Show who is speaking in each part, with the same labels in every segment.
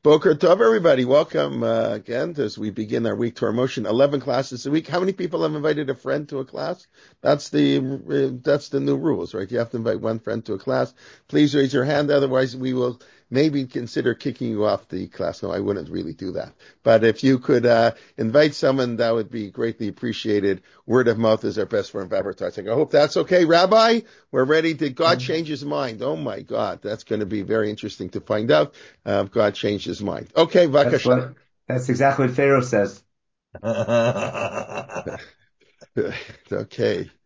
Speaker 1: Boker Tov, everybody. Welcome again as we begin our week Torah Motion. 11 classes a week. How many people have invited a friend to a class? That's the new rules, right? You have to invite one friend to a class. Please raise your hand, otherwise we will maybe consider kicking you off the class. No, I wouldn't really do that. But if you could invite someone, that would be greatly appreciated. Word of mouth is our best form of advertising. I hope that's okay. Rabbi, we're ready. Did God change his mind? Oh my God, that's going to be very interesting to find out. God changed his mind. Okay, Vakasha.
Speaker 2: That's exactly what Pharaoh says.
Speaker 1: Okay.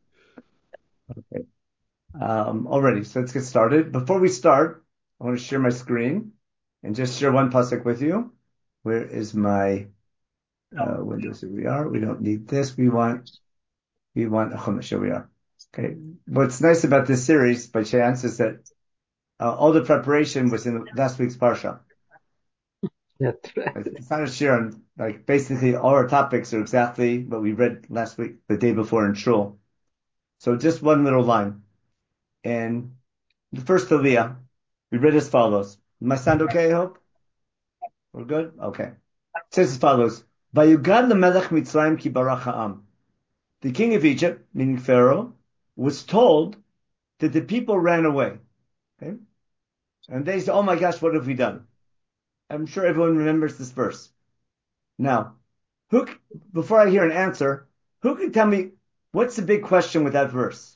Speaker 2: Already, so let's get started. Before we start, I want to share my screen and just share one pasuk with you. Where is my windows? Here we are. We don't need this. We want a chumash. Here we are. Okay. What's nice about this series, by chance, is that all the preparation was in last week's parsha.
Speaker 3: That's right.
Speaker 2: It's not a share on, like, basically all our topics are exactly what we read last week, the day before in Shul. So just one little line. And the first Aliyah, we read as follows. My sound okay, I hope? We're good? Okay. It says as follows. Vayugad lemelech Mitzrayim ki barach ha'am. The king of Egypt, meaning Pharaoh, was told that the people ran away. Okay? And they said, oh my gosh, what have we done? I'm sure everyone remembers this verse. Now, before I hear an answer, who can tell me what's the big question with that verse?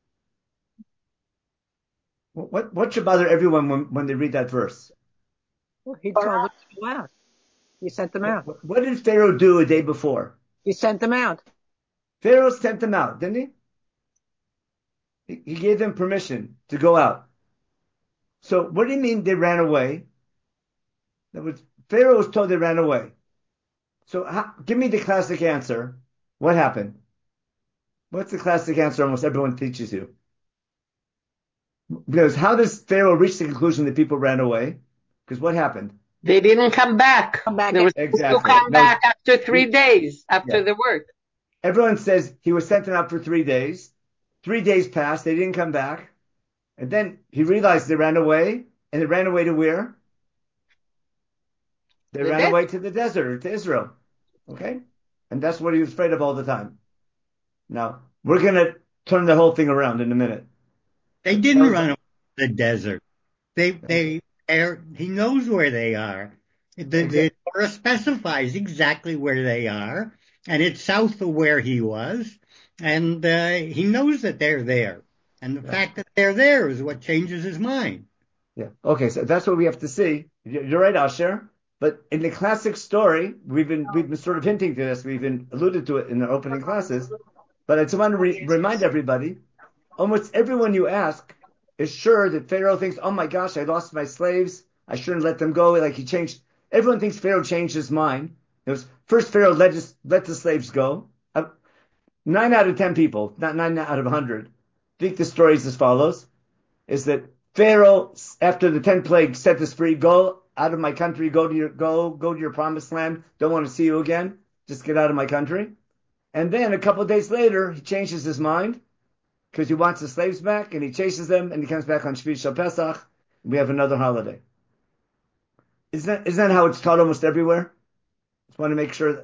Speaker 2: What should bother everyone when they read that verse?
Speaker 3: Well, he told them to go out. He sent them out.
Speaker 2: What did Pharaoh do a day before?
Speaker 3: He sent them out.
Speaker 2: Pharaoh sent them out, didn't he? He gave them permission to go out. So what do you mean they ran away? Pharaoh was told they ran away. So give me the classic answer. What happened? What's the classic answer almost everyone teaches you? Because how does Pharaoh reach the conclusion that people ran away? Because what happened?
Speaker 3: They didn't come back. They were
Speaker 2: exactly.
Speaker 3: to come back after 3 days, after the work.
Speaker 2: Everyone says he was sent out for 3 days. 3 days passed. They didn't come back. And then he realized they ran away. And they ran away to where? They ran away to the desert, or to Israel. Okay? And that's what he was afraid of all the time. Now, we're going to turn the whole thing around in a minute.
Speaker 4: They didn't run away to the desert. He knows where they are. The Torah specifies exactly where they are, and it's south of where he was, and he knows that they're there. And the fact that they're there is what changes his mind.
Speaker 2: Yeah. Okay, so that's what we have to see. You're right, Asher. But in the classic story, we've been sort of hinting to this. We've been alluded to it in our opening classes. But I just want to remind everybody, almost everyone you ask is sure that Pharaoh thinks, oh my gosh, I lost my slaves. I shouldn't let them go. Like he changed. Everyone thinks Pharaoh changed his mind. First Pharaoh let the slaves go. 9 out of 10 people, not 9 out of 100, think the story is as follows, is that Pharaoh, after the 10 plagues, set us free, go out of my country, go to your promised land. Don't want to see you again. Just get out of my country. And then a couple of days later, he changes his mind because he wants the slaves back, and he chases them, and he comes back on Shvi Shal Pesach. And we have another holiday. Isn't that how it's taught almost everywhere? Just want to make sure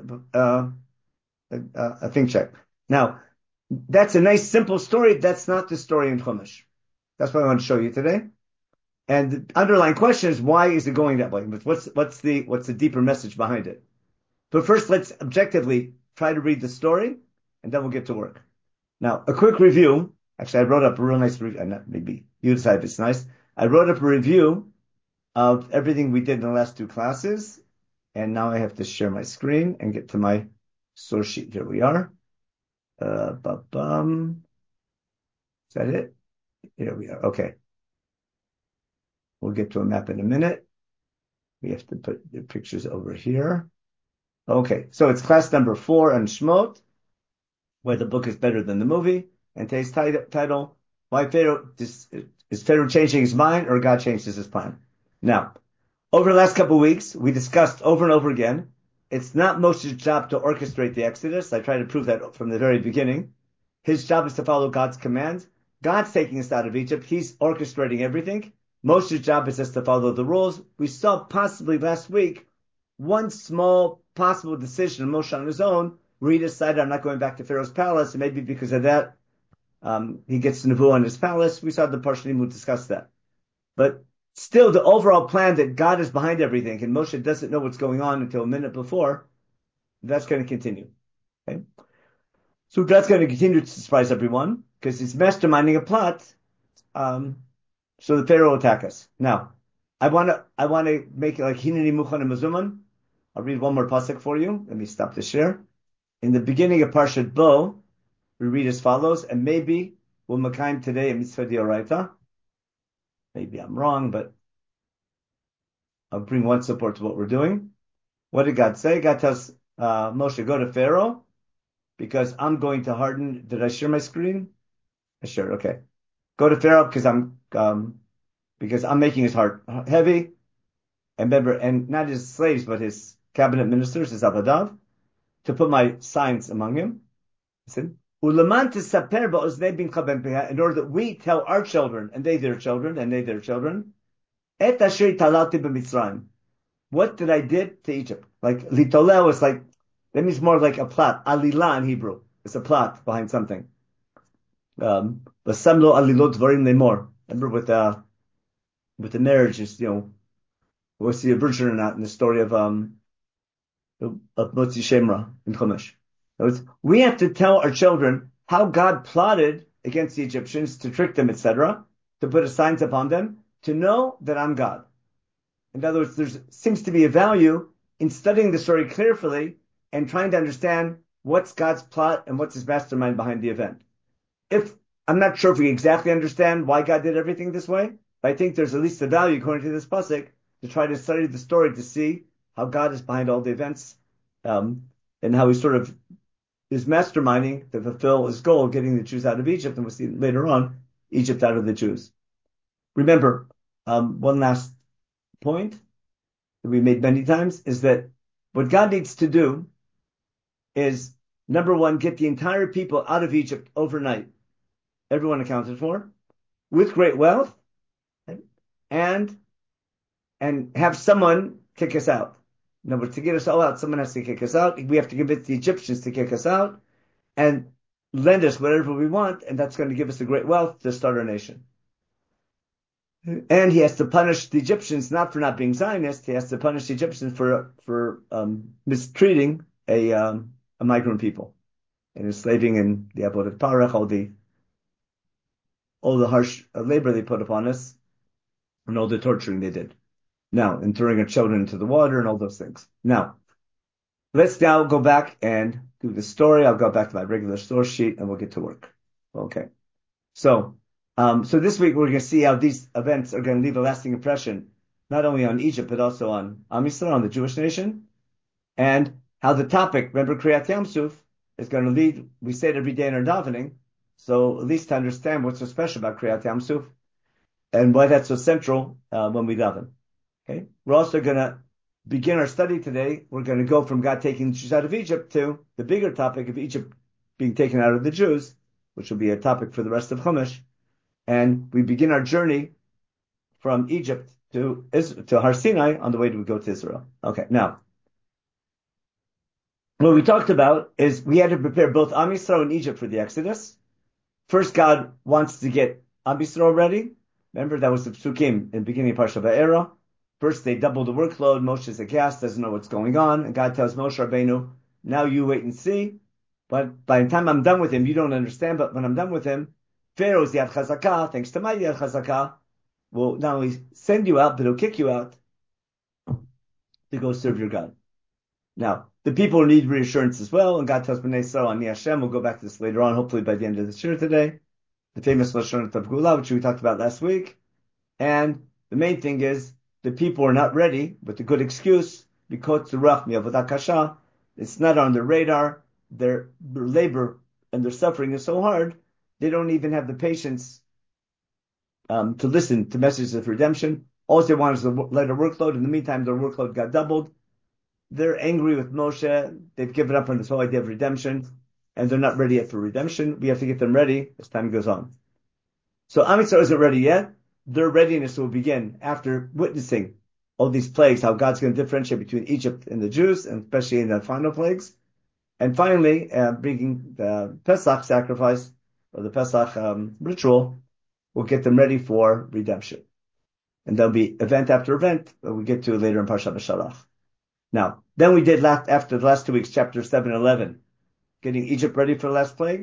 Speaker 2: a thing check. Now, that's a nice simple story. That's not the story in Chumash. That's what I want to show you today. And the underlying question is, why is it going that way? But what's the deeper message behind it? But first, let's objectively try to read the story, and then we'll get to work. Now, a quick review. Actually, I wrote up a real nice review. Maybe you decide if it's nice. I wrote up a review of everything we did in the last 2 classes, and now I have to share my screen and get to my source sheet. Here we are. Is that it? Here we are. Okay. We'll get to a map in a minute. We have to put the pictures over here. Okay. So it's class number 4 on Shmot, where the book is better than the movie. And today's title, why is Pharaoh changing his mind, or God changes his plan? Now, over the last couple of weeks, we discussed over and over again, it's not Moshe's job to orchestrate the Exodus. I tried to prove that from the very beginning. His job is to follow God's commands. God's taking us out of Egypt. He's orchestrating everything. Moshe's job is just to follow the rules. We saw possibly last week one small possible decision of Moshe on his own, where he decided, I'm not going back to Pharaoh's palace, and maybe because of that, he gets the Nebuah in his palace. We saw the Parshanim who discussed that. But still, the overall plan that God is behind everything, and Moshe doesn't know what's going on until a minute before, that's going to continue. Okay? So God's going to continue to surprise everyone, because he's masterminding a plot, so the Pharaoh will attack us. Now, I want to make it like Hineni Muchan and Mazuman. I'll read one more pasuk for you. Let me stop the share. In the beginning of Parshat Bo, we read as follows, and maybe we'll makayim today a mitzvah d'oraita. Maybe I'm wrong, but I'll bring one support to what we're doing. What did God say? God tells Moshe, go to Pharaoh, because I'm going to harden. Did I share my screen? I shared. Okay. Go to Pharaoh because I'm making his heart heavy. And remember, and not his slaves, but his cabinet ministers, his avadav, to put my signs among him. Listen. Ulaman tisaper ba'oznei bincha ben peha, in order that we tell our children, and they their children, and they their children, et asher talalti b'mitzrayim. What did I did to Egypt? Like, litolel is like, that means more like a plot. Alila in Hebrew. It's a plot behind something. But samlo alilot dvarim lemor. Remember with the marriage is, was he a virgin or not in the story of Motzi Shemra in Chumash. We have to tell our children how God plotted against the Egyptians to trick them, etc., to put signs upon them, to know that I'm God. In other words, there seems to be a value in studying the story carefully and trying to understand what's God's plot and what's his mastermind behind the event. If I'm not sure if we exactly understand why God did everything this way, but I think there's at least a value, according to this pasuk, to try to study the story to see how God is behind all the events, and how he sort of is masterminding to fulfill his goal of getting the Jews out of Egypt, and we'll see later on, Egypt out of the Jews. Remember, one last point that we made many times is that what God needs to do is, number one, get the entire people out of Egypt overnight, everyone accounted for, with great wealth, and have someone kick us out. In other words, to get us all out, someone has to kick us out. We have to convince the Egyptians to kick us out and lend us whatever we want, and that's going to give us the great wealth to start our nation. And he has to punish the Egyptians not for not being Zionists. He has to punish the Egyptians for mistreating a migrant people and enslaving and the avodat parach, all the harsh labor they put upon us and all the torturing they did. Now, and throwing our children into the water and all those things. Now, let's now go back and do the story. I'll go back to my regular source sheet and we'll get to work. Okay. So this week we're going to see how these events are going to leave a lasting impression, not only on Egypt, but also on Am Yisrael, on the Jewish nation, and how the topic, remember Kriyat Yam Suf, is going to lead, we say it every day in our davening, so at least to understand what's so special about Kriyat Yam Suf, and why that's so central when we daven. Okay, we're also going to begin our study today. We're going to go from God taking the Jews out of Egypt to the bigger topic of Egypt being taken out of the Jews, which will be a topic for the rest of Chumash. And we begin our journey from Egypt to Har Sinai on the way to go to Israel. Okay, now, what we talked about is we had to prepare both Am Yisrael and Egypt for the Exodus. First, God wants to get Am Yisrael ready. Remember, that was the Psukim in the beginning of Parsha Va'era. First, they double the workload. Moshe's aghast, doesn't know what's going on. And God tells Moshe Rabbeinu, now you wait and see. But by the time I'm done with him, you don't understand. But when I'm done with him, Pharaoh's Yad Chazakah, thanks to my Yad Chazakah, will not only send you out, but he'll kick you out to go serve your God. Now, the people need reassurance as well. And God tells Bnei Yisrael, Ani Hashem, we'll go back to this later on, hopefully by the end of the shir today. The famous Lashon of Gula, which we talked about last week. And the main thing is, the people are not ready with a good excuse because it's not on their radar. Their labor and their suffering is so hard, they don't even have the patience to listen to messages of redemption. All they want is a lighter workload. In the meantime, their workload got doubled. They're angry with Moshe. They've given up on this whole idea of redemption, and they're not ready yet for redemption. We have to get them ready as time goes on. So Am Yisrael isn't ready yet. their readiness will begin after witnessing all these plagues, how God's going to differentiate between Egypt and the Jews, and especially in the final plagues. And finally, bringing the Pesach sacrifice, or the Pesach ritual, will get them ready for redemption. And there'll be event after event that we get to later in Parshat Beshalach. Now, then we did after the last 2 weeks, chapter 7 and 11, getting Egypt ready for the last plague.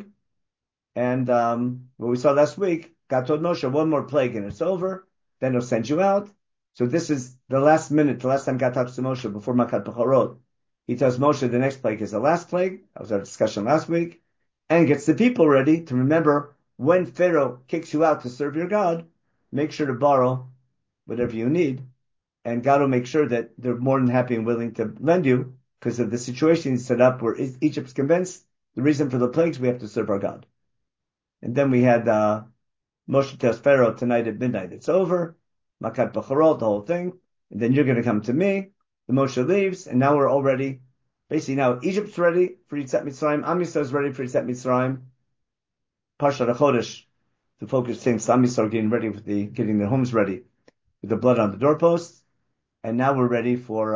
Speaker 2: And what we saw last week, God told Moshe, one more plague and it's over. Then he'll send you out. So this is the last minute, the last time God talks to Moshe before Makat Bechorot. He tells Moshe the next plague is the last plague. That was our discussion last week. And gets the people ready to remember when Pharaoh kicks you out to serve your God, make sure to borrow whatever you need. And God will make sure that they're more than happy and willing to lend you because of the situation he's set up where Egypt's convinced the reason for the plagues, we have to serve our God. And then we had Moshe tells Pharaoh tonight at midnight, it's over. Makat Bechorot, the whole thing. And then you're going to come to me. The Moshe leaves, and now we're all ready. Basically, now Egypt's ready for Yitzhak Mitzrayim. Am Yisrael is ready for Yitzhak Mitzrayim. Parshat HaChodesh, to focus things. Am Yisrael getting ready with getting their homes ready with the blood on the doorposts. And now we're ready for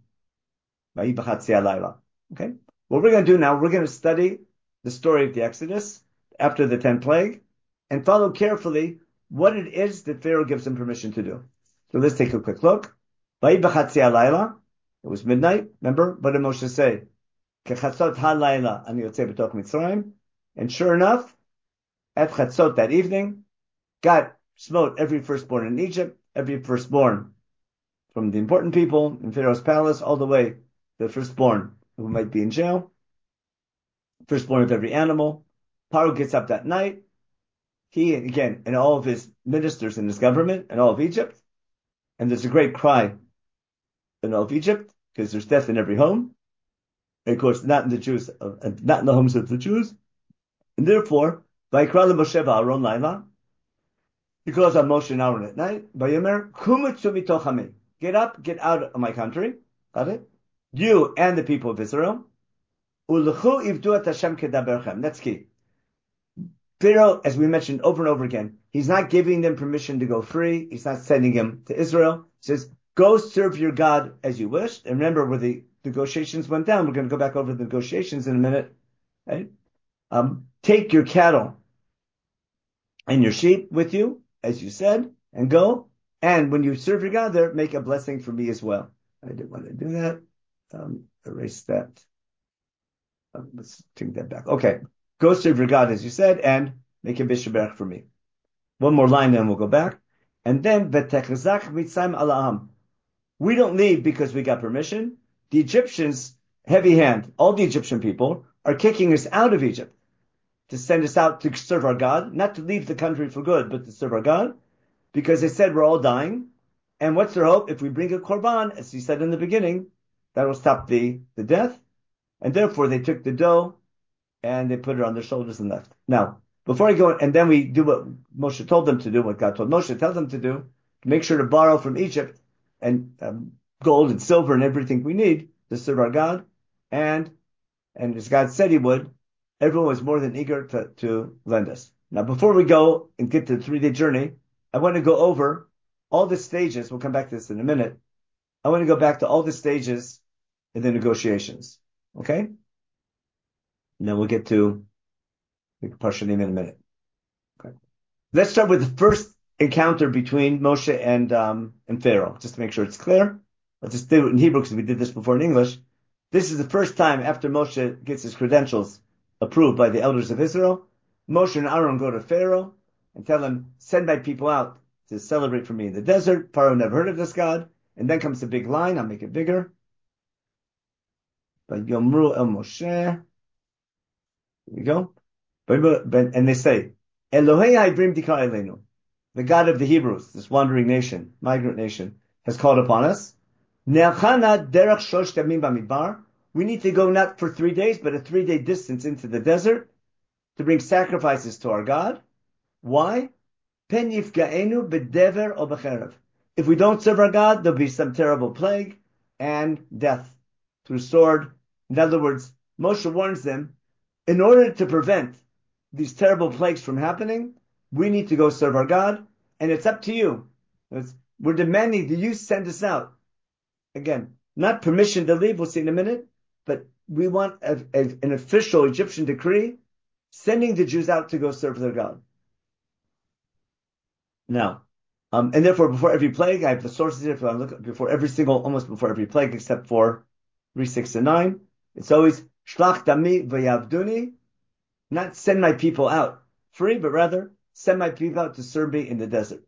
Speaker 2: Vayi B'Chatzi Halayla. Okay? What we're going to do now, we're going to study the story of the Exodus after the 10th plague and follow carefully what it is that Pharaoh gives them permission to do. So let's take a quick look. Vayi B'Chatzi Halayla. It was midnight. Remember? What did Moshe say? Kechatzot halayla ani yotzei b'toch Mitzrayim. And sure enough, at Chatzot that evening, God smote every firstborn in Egypt, every firstborn from the important people in Pharaoh's palace, all the way the firstborn who might be in jail, firstborn of every animal. Paro gets up that night. He, again, and all of his ministers in his government and all of Egypt. And there's a great cry in all of Egypt because there's death in every home. And of course, not in the homes of the Jews. And therefore, Vayikra Moshe v'Aaron Laila, he calls on Moshe and Aaron at night. Vayomer kumitzu mitoch ami. Get up, get out of my country. Got it? You and the people of Israel. Ulechu ivdu et Hashem kedaberchem. That's key. Pharaoh, as we mentioned over and over again, he's not giving them permission to go free. He's not sending them to Israel. He says, go serve your God as you wish. And remember where the negotiations went down. We're going to go back over the negotiations in a minute. Right? Take your cattle and your sheep with you, as you said, and go. And when you serve your God there, make a blessing for me as well. I didn't want to do that. Erase that. Let's take that back. Okay. Go serve your God, as you said, and make a bishaberach for me. One more line, then we'll go back. And then, v'techzach mitzayim ala'am. We don't leave because we got permission. The Egyptians, heavy hand, all the Egyptian people, are kicking us out of Egypt to send us out to serve our God, not to leave the country for good, but to serve our God, because they said we're all dying. And what's their hope? If we bring a korban, as he said in the beginning, that will stop the death. And therefore they took the dough and they put it on their shoulders and left. Now, before I go, and then we do what Moshe told them to do, what God told Moshe to tell them to do, to make sure to borrow from Egypt and gold and silver and everything we need to serve our God. And as God said he would, everyone was more than eager to lend us. Now, before we go and get to the 3-day journey, I want to go over all the stages. We'll come back to this in a minute. I want to go back to all the stages in the negotiations. Okay? And then we'll get to the Parshanim in a minute. Okay. Let's start with the first encounter between Moshe and Pharaoh, just to make sure it's clear. Let's just do it in Hebrew because we did this before in English. This is the first time after Moshe gets his credentials approved by the elders of Israel. Moshe and Aaron go to Pharaoh and tell him, send my people out to celebrate for me in the desert. Pharaoh never heard of this God. And then comes the big line. I'll make it bigger. But Yomru el Moshe. Here we go. And they say, Elohei Ha'ibrim Dikar Eleinu. The God of the Hebrews, this wandering nation, migrant nation, has called upon us. Ne'achana derech shosh yamim b'midbar. We need to go not for 3 days, but a 3-day distance into the desert to bring sacrifices to our God. Why? Pen yifga'enu b'dever o b'cherev. If we don't serve our God, there'll be some terrible plague and death through sword. In other words, Moshe warns them, in order to prevent these terrible plagues from happening, we need to go serve our God. and it's up to you. We're demanding that you send us out. Again, not permission to leave, we'll see in a minute, but we want an official Egyptian decree sending the Jews out to go serve their God. Now, and therefore, before every plague, I have the sources here. If you want to look before every single, almost before every plague, except for 3, 6, and 9, it's always shlach dami v'yavduni, not send my people out free, but rather send my people out to serve me in the desert,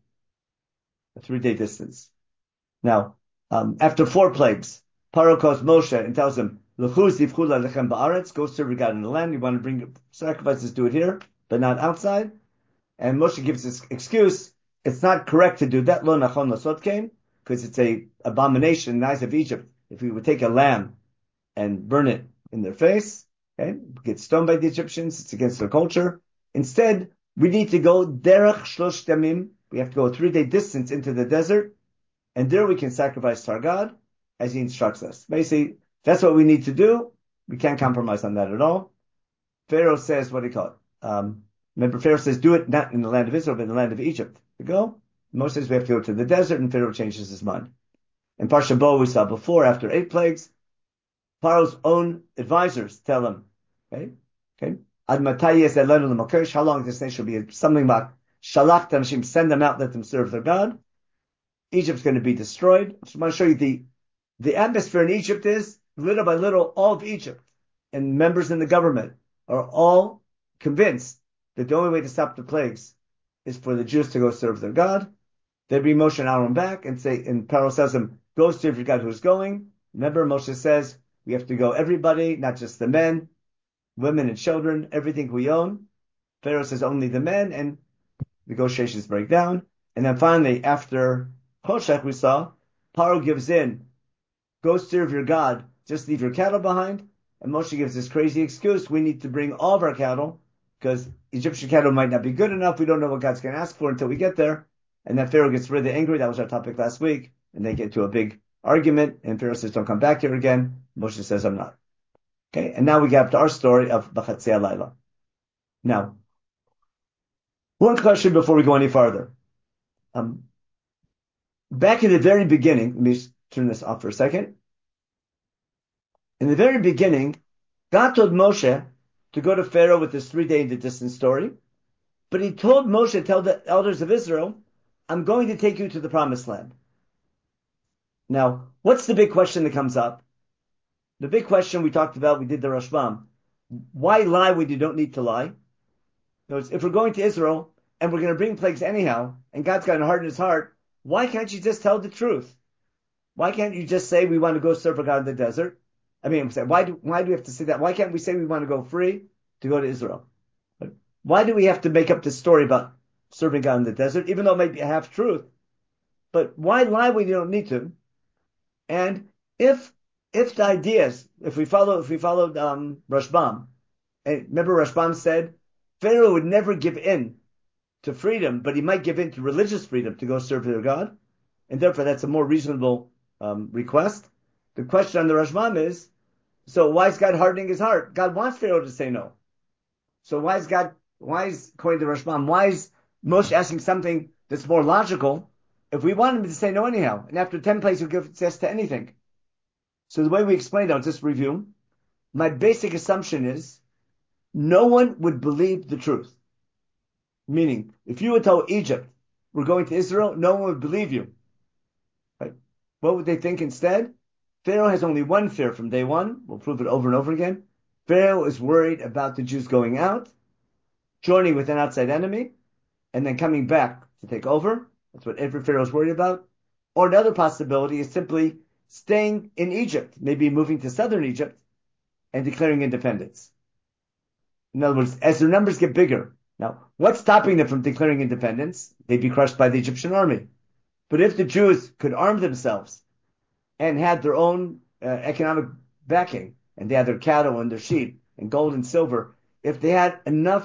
Speaker 2: a 3-day distance. Now, after 4 plagues, Paro calls Moshe and tells him, "L'chu zivchu lechem ba'aretz, go serve your God in the land. You want to bring sacrifices, do it here, but not outside." And Moshe gives this excuse. It's not correct to do that, lo nachon lasotkein, because it's a abomination in the eyes of Egypt. If we would take a lamb and burn it in their face, okay, get stoned by the Egyptians, it's against their culture. Instead, we need to go derech shlosh damim. We have to go a 3-day distance into the desert, and there we can sacrifice to our God as He instructs us. Basically, that's what we need to do. We can't compromise on that at all. Pharaoh says, what do you call it? Remember, Pharaoh says, do it not in the land of Israel, but in the land of Egypt. We go. Moshe says we have to go to the desert, and Pharaoh changes his mind. In Parsha Bo, we saw before, after 8 plagues, Pharaoh's own advisors tell him, okay, Ad matay yezeh lanu l'makosh, how long this nation will be? Something about shalach tamashim, send them out, let them serve their God. Egypt's going to be destroyed. So I want to show you the atmosphere in Egypt is, little by little, all of Egypt and members in the government are all convinced that the only way to stop the plagues is for the Jews to go serve their God. They bring Moshe and Aaron back and say, and Pharaoh says to them, go serve your God who's going. Remember, Moshe says, we have to go everybody, not just the men, women and children, everything we own. Pharaoh says only the men, and negotiations break down. And then finally, after Hoshech, we saw, Paro gives in, go serve your God, just leave your cattle behind. And Moshe gives this crazy excuse, we need to bring all of our cattle, because Egyptian cattle might not be good enough. We don't know what God's going to ask for until we get there. And then Pharaoh gets really angry. That was our topic last week. And they get into a big argument. And Pharaoh says, don't come back here again. Moshe says, I'm not. Okay. And now we get up to our story of B'chatzei Halayla. Now, one question before we go any farther. Back in the very beginning, let me just turn this off for a second. In the very beginning, God told Moshe to go to Pharaoh with this 3-day in the distance story. But He told Moshe, tell the elders of Israel, I'm going to take you to the promised land. Now, what's the big question that comes up? The big question we talked about, we did the Rashbam. Why lie when you don't need to lie? If we're going to Israel and we're going to bring plagues anyhow, and God's got a heart in His heart, why can't you just tell the truth? Why can't you just say we want to go serve a God in the desert? I mean, why do we have to say that? Why can't we say we want to go free to go to Israel? Why do we have to make up this story about serving God in the desert, even though it might be a half truth? But why lie when you don't need to? And if the ideas, if we followed Rashbam, and remember Rashbam said Pharaoh would never give in to freedom, but he might give in to religious freedom to go serve their God, and therefore that's a more reasonable request. The question on the Rashbam is, so why is God hardening His heart? God wants Pharaoh to say no. So why is, according to Rashbam, why is Moshe asking something that's more logical if we want him to say no anyhow? And after 10 plagues, he'll give yes to anything. So the way we explained it, I'll just review. My basic assumption is no one would believe the truth. Meaning, if you would tell Egypt, we're going to Israel, no one would believe you. Right? What would they think instead? Pharaoh has only one fear from day one. We'll prove it over and over again. Pharaoh is worried about the Jews going out, joining with an outside enemy, and then coming back to take over. That's what every Pharaoh is worried about. Or another possibility is simply staying in Egypt, maybe moving to southern Egypt and declaring independence. In other words, as their numbers get bigger. Now, what's stopping them from declaring independence? They'd be crushed by the Egyptian army. But if the Jews could arm themselves and had their own economic backing, and they had their cattle and their sheep and gold and silver, if they had enough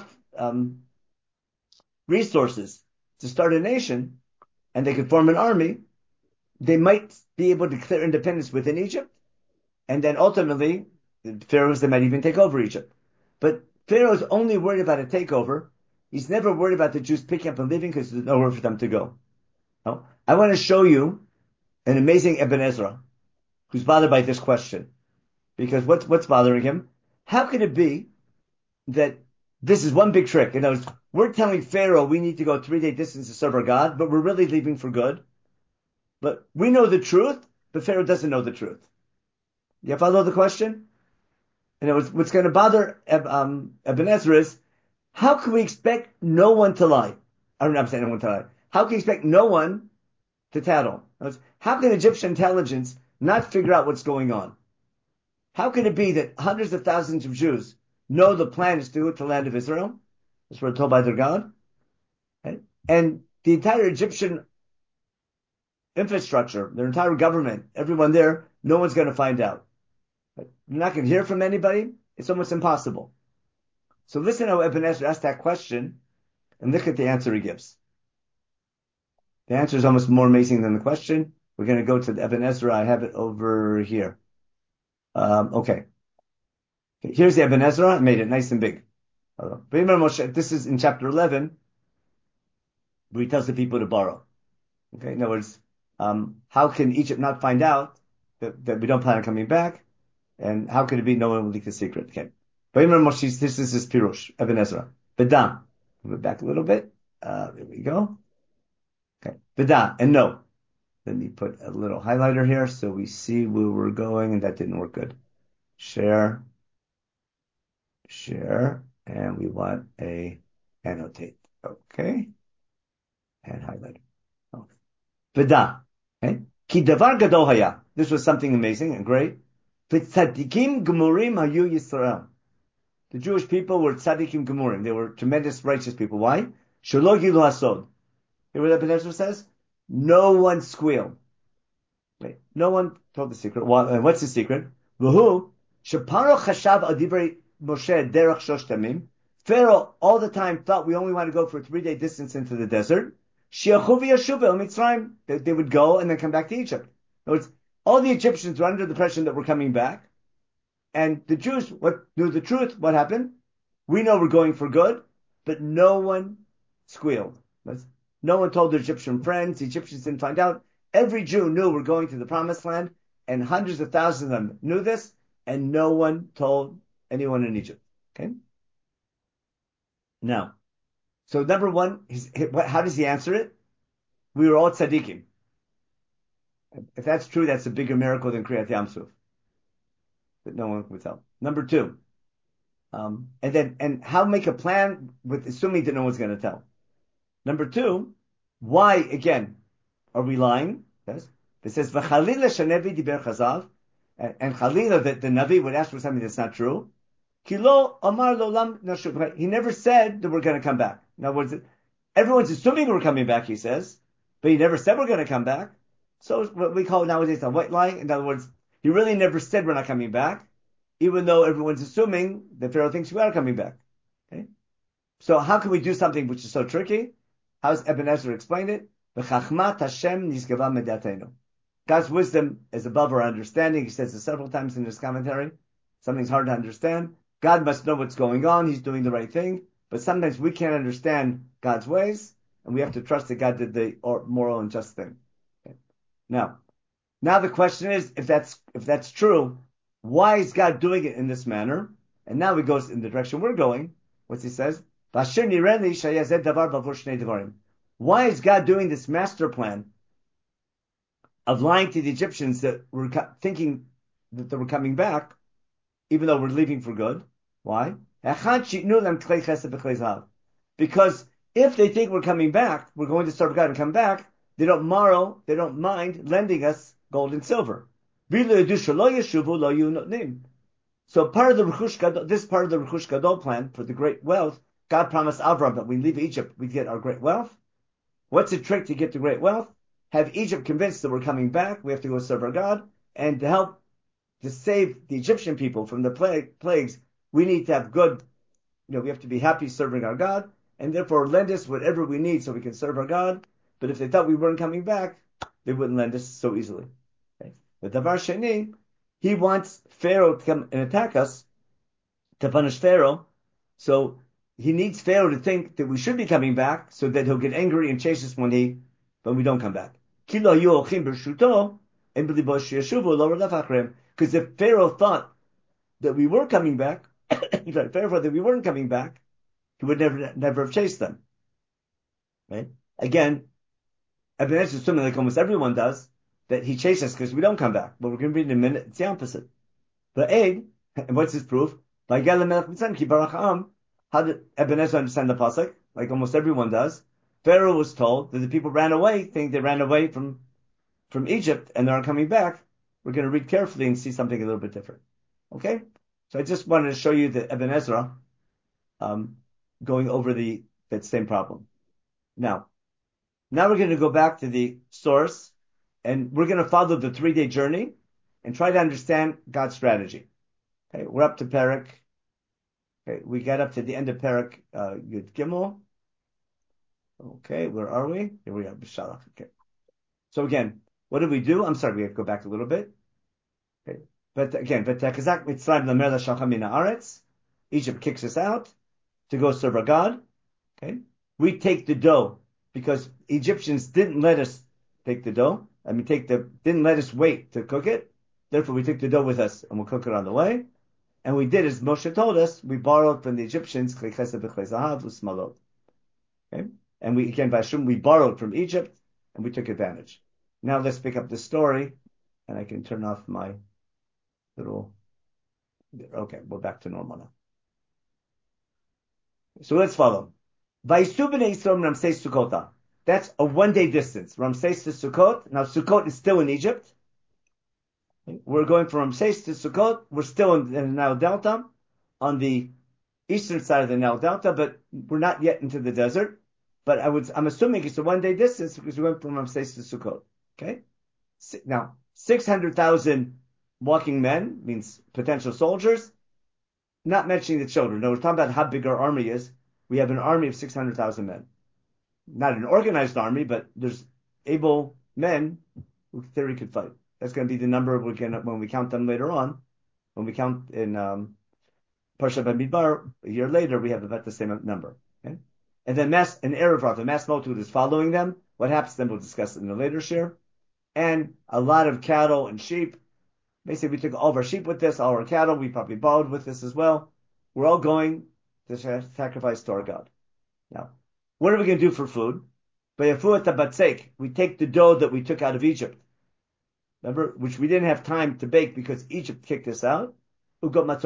Speaker 2: resources to start a nation and they could form an army, they might be able to declare independence within Egypt, and then ultimately the pharaohs, they might even take over Egypt. But Pharaoh is only worried about a takeover He's never worried about the Jews picking up and leaving because there's nowhere for them to go. No? I want to show you an amazing Ibn Ezra who's bothered by this question. Because what's bothering him? How can it be that this is one big trick? In other words, we're telling Pharaoh we need to go 3-day distance to serve our God, but we're really leaving for good. But we know the truth, but Pharaoh doesn't know the truth. You follow the question? And what's going to bother Ibn Ezra is, how can we expect no one to lie? I'm saying no one to lie. How can we expect no one to tattle? How can Egyptian intelligence not figure out what's going on? How can it be that hundreds of thousands of Jews know the plan is to go to the land of Israel? That's what we're told by their God. Right? And the entire Egyptian infrastructure, their entire government, everyone there, no one's going to find out. You're not going to hear from anybody. It's almost impossible. So listen how Ibn Ezra asked that question and look at the answer he gives. The answer is almost more amazing than the question. We're going to go to the Ibn Ezra. I have it over here. Okay. Here's the Ibn Ezra. I made it nice and big. This is in chapter 11, where he tells the people to borrow. Okay. In other words, how can Egypt not find out that we don't plan on coming back? And how could it be no one will leak the secret? Okay. This is his Pirush, Ibn Ezra. B'da. Move back a little bit. There we go. Okay. B'da. And no. Let me put a little highlighter here so we see where we're going, and that didn't work good. Share. And we want a annotate. Okay. And highlighter. Okay. B'da. Okay. Ki davar gadol haya. This was something amazing and great. V'tzadikim gemurim hayu Yisrael. The Jewish people were tzadikim gemurim. They were tremendous righteous people. Why? Shelo gilu hasod. Hear what Ibn Ezra says? No one squealed. Wait, no one told the secret. What's the secret? V'hu sheparo chashav al divrei Moshe derech shosh tamim. Pharaoh all the time thought we only want to go for a 3-day distance into the desert. She'achu v'yashuv el Mitzrayim. They would go and then come back to Egypt. In other words, all the Egyptians were under the impression that we're coming back. And the Jews knew the truth. What happened? We know we're going for good, but no one squealed. No one told their Egyptian friends. The Egyptians didn't find out. Every Jew knew we're going to the promised land, and hundreds of thousands of them knew this, and no one told anyone in Egypt. Okay? Now, so number one, how does he answer it? We were all tzaddikim. If that's true, that's a bigger miracle than Kriyat Yam Suf. But no one would tell. Number two, and how make a plan with assuming that no one's going to tell. Number two, why again are we lying? Yes, it says v'chalila shanevi diber chazav, and chalila the Navi would ask for something that's not true. Kilo amar lolam nashuv. He never said that we're going to come back. In other words, everyone's assuming we're coming back. He says, but he never said we're going to come back. So what we call nowadays a white lie. In other words, he really never said we're not coming back, even though everyone's assuming that Pharaoh thinks we are coming back. Okay? So how can we do something which is so tricky? How does Ibn Ezra explain it? V'chachmat Hashem nizgava medatenu. God's wisdom is above our understanding. He says it several times in his commentary. Something's hard to understand. God must know what's going on. He's doing the right thing. But sometimes we can't understand God's ways, and we have to trust that God did the moral and just thing. Okay? Now the question is, if that's true, why is God doing it in this manner? And now he goes in the direction we're going. What's he says? Why is God doing this master plan of lying to the Egyptians that were thinking that they were coming back, even though we're leaving for good? Why? Because if they think we're coming back, we're going to serve God and come back, they don't mind lending us gold and silver. So part of the Rechush Gadol, this part of the Rechush Gadol plan for the great wealth, God promised Abraham that when we leave Egypt, we get our great wealth. What's the trick to get the great wealth? Have Egypt convinced that we're coming back, we have to go serve our God, and to help to save the Egyptian people from the plagues, we need to have good, we have to be happy serving our God, and therefore lend us whatever we need so we can serve our God. But if they thought we weren't coming back, they wouldn't lend us so easily. Okay? But Davar Sheni, he wants Pharaoh to come and attack us, to punish Pharaoh. So he needs Pharaoh to think that we should be coming back so that he'll get angry and chase us when we don't come back. Because if Pharaoh thought that we were coming back, Pharaoh thought that we weren't coming back, he would never have chased them. Right? Again, Ibn Ezra is assuming, like almost everyone does, that he chased us because we don't come back. But we're going to read in a minute, it's the opposite. The aid, and what's his proof? How did Ibn Ezra understand the pasuk? Like almost everyone does. Pharaoh was told that the people ran away, think they ran away from Egypt and they're coming back. We're going to read carefully and see something a little bit different. Okay? So I just wanted to show you that Ibn Ezra, going over that same problem. Now we're going to go back to the source and we're going to follow the 3-day journey and try to understand God's strategy. Okay, we're up to Perek. Okay, we got up to the end of Perek Yud Gimel. Okay, where are we? Here we are, B'Shalach. Okay. So again, what did we do? I'm sorry, we have to go back a little bit. Okay. But again, V'tekazak Mitzrayim lamer l'shacham min haaretz. Egypt kicks us out to go serve our God. Okay. We take the dough because Egyptians didn't let us take the dough. Didn't let us wait to cook it. Therefore, we took the dough with us and we'll cook it on the way. And we did as Moshe told us. We borrowed from the Egyptians. Okay. And we borrowed from Egypt and we took advantage. Now let's pick up the story, and I can turn off my little. Okay, we're back to normal now. So let's follow. That's a 1-day distance. Ramses to Sukkot. Now Sukkot is still in Egypt. We're going from Ramses to Sukkot. We're still in the Nile Delta, on the eastern side of the Nile Delta, but we're not yet into the desert. But I'm assuming it's a 1-day distance because we went from Ramses to Sukkot. Okay? Now, 600,000 walking men means potential soldiers, not mentioning the children. No, we're talking about how big our army is. We have an army of 600,000 men. Not an organized army, but there's able men who in theory could fight. That's going to be the number when we count them later on. When we count in Parsha Bamidbar, a year later, we have about the same number. Okay? And then an Erev Rav, the mass multitude is following them. What happens then, we'll discuss it in the later share. And a lot of cattle and sheep. Basically, we took all of our sheep with us, all our cattle, we probably borrowed with us as well. We're all going to sacrifice to our God. Now, what are we going to do for food? We take the dough that we took out of Egypt. Remember, which we didn't have time to bake because Egypt kicked us out. We were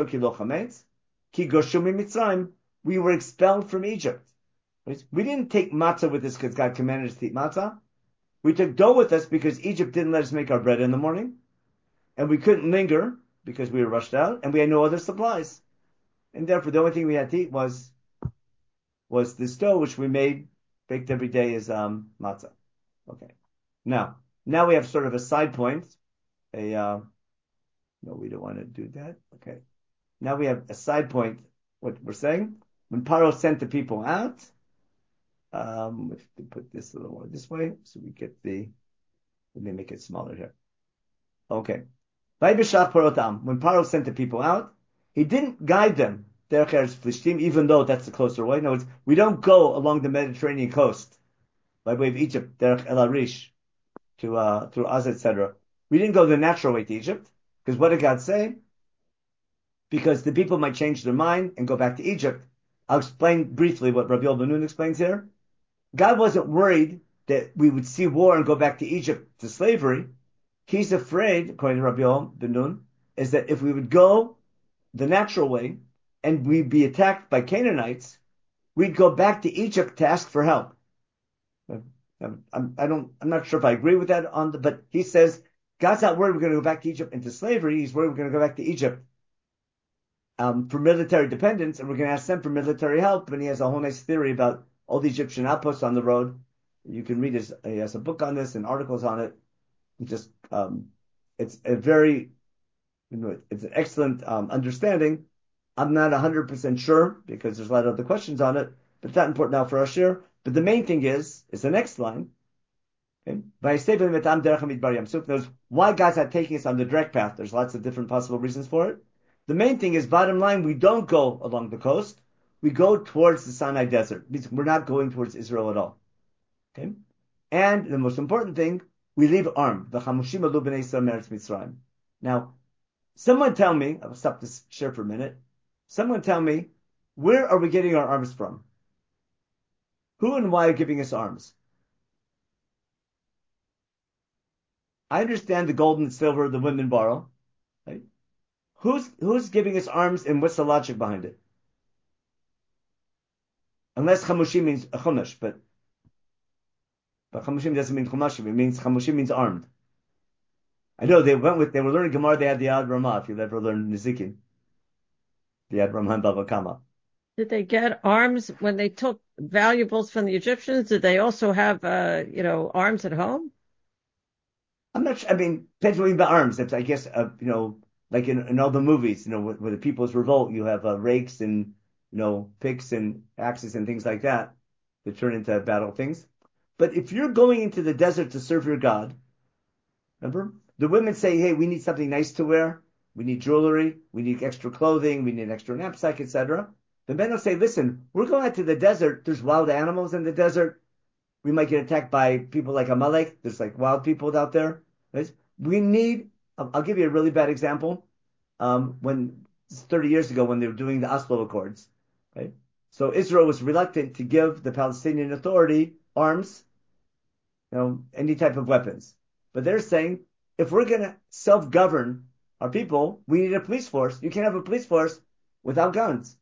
Speaker 2: expelled from Egypt. We didn't take matzah with us because God commanded us to eat matzah. We took dough with us because Egypt didn't let us make our bread in the morning. And we couldn't linger because we were rushed out and we had no other supplies. And therefore the only thing we had to eat was this dough, which we made, baked every day as matzah. Okay. Now we have sort of a side point. No, we don't want to do that. Okay. Now we have a side point. What we're saying, when Paro sent the people out, we have to put this a little more this way, so we get let me make it smaller here. Okay. When Paro sent the people out, he didn't guide them, even though that's the closer way. In other words, we don't go along the Mediterranean coast by way of Egypt, Derech El Arish, through Gaza, etc. We didn't go the natural way to Egypt, because what did God say? Because the people might change their mind and go back to Egypt. I'll explain briefly what Rabbi Ben Nun explains here. God wasn't worried that we would see war and go back to Egypt to slavery. He's afraid, according to Rabbi Ben Nun, is that if we would go the natural way and we'd be attacked by Canaanites, we'd go back to Egypt to ask for help. I'm not sure if I agree with that but he says God's not worried we're going to go back to Egypt into slavery. He's worried we're going to go back to Egypt for military dependence, and we're going to ask them for military help. And he has a whole nice theory about all the Egyptian outposts on the road. You can read he has a book on this and articles on it. It's a very, it's an excellent understanding. I'm not 100% sure because there's a lot of other questions on it, but it's not important now for us here. But the main thing is the next line. Okay? Knows why God's not taking us on the direct path. There's lots of different possible reasons for it. The main thing is, bottom line, we don't go along the coast. we go towards the Sinai Desert. It means we're not going towards Israel at all. Okay? And the most important thing, we leave armed. V'chamushim alu b'nei Yisrael me'eretz Mitzrayim. Now, someone tell me, I'll stop this share for a minute. Someone tell me, where are we getting our arms from? Who and why are giving us arms? I understand the gold and silver the women borrow. Right? Who's giving us arms and what's the logic behind it? Unless chamushim means a chumash, but chamushim doesn't mean chumashim. It means chamushim means armed. I know they were learning Gemara, they had the Ad Ramah, if you've ever learned Nizikin. The Ad Ramah and Bava Kama.
Speaker 3: Did they get arms when they took valuables from the Egyptians? Did they also have, arms at home?
Speaker 2: I'm not sure. I mean, depends what you mean by arms. It's, I guess, like in all the movies, where the People's Revolt, you have rakes and, picks and axes and things like that turn into battle things. But if you're going into the desert to serve your God, remember, the women say, hey, we need something nice to wear. We need jewelry. We need extra clothing. We need an extra knapsack, etc. The men will say, listen, we're going out to the desert. There's wild animals in the desert. We might get attacked by people like Amalek. There's like wild people out there. Right? We need, I'll give you a really bad example. 30 years ago when they were doing the Oslo Accords, right? So Israel was reluctant to give the Palestinian Authority arms, any type of weapons. But they're saying, if we're going to self-govern our people, we need a police force. You can't have a police force without guns.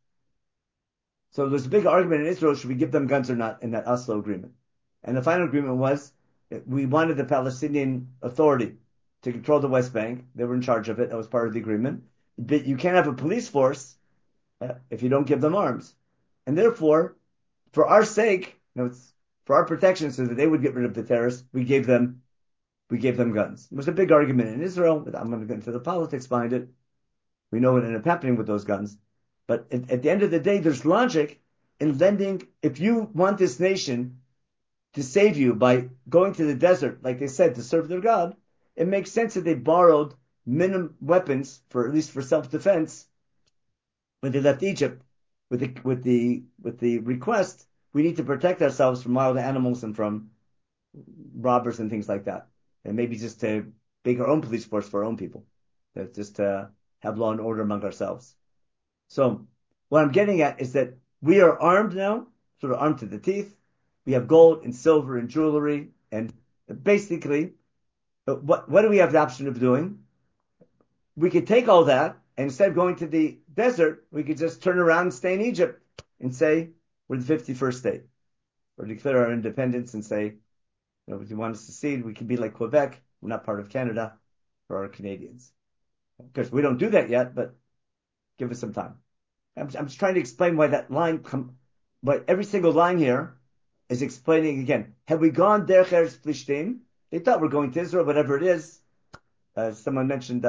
Speaker 2: So there's a big argument in Israel, should we give them guns or not in that Oslo agreement? And the final agreement was, we wanted the Palestinian Authority to control the West Bank. They were in charge of it. That was part of the agreement. But you can't have a police force if you don't give them arms. And therefore, for our sake, it's for our protection, so that they would get rid of the terrorists, we gave them guns. It was a big argument in Israel, but I'm going to get into the politics behind it. We know what ended up happening with those guns. But at the end of the day, there's logic in lending. If you want this nation to save you by going to the desert, like they said, to serve their God, it makes sense that they borrowed minimum weapons at least for self-defense when they left Egypt with the request, we need to protect ourselves from wild animals and from robbers and things like that. And maybe just to make our own police force for our own people. Just to have law and order among ourselves. So what I'm getting at is that we are armed now, sort of armed to the teeth. We have gold and silver and jewelry. And basically, what do we have the option of doing? We could take all that, and instead of going to the desert, we could just turn around and stay in Egypt and say, we're the 51st state. Or declare our independence and say, if you want us to secede, we can be like Quebec. We're not part of Canada for our Canadians. Of course, we don't do that yet, but give us some time. I'm just trying to explain why that line, but every single line here is explaining again. Have we gone Derech Eretz Plishtim? They thought we're going to Israel, whatever it is. Someone mentioned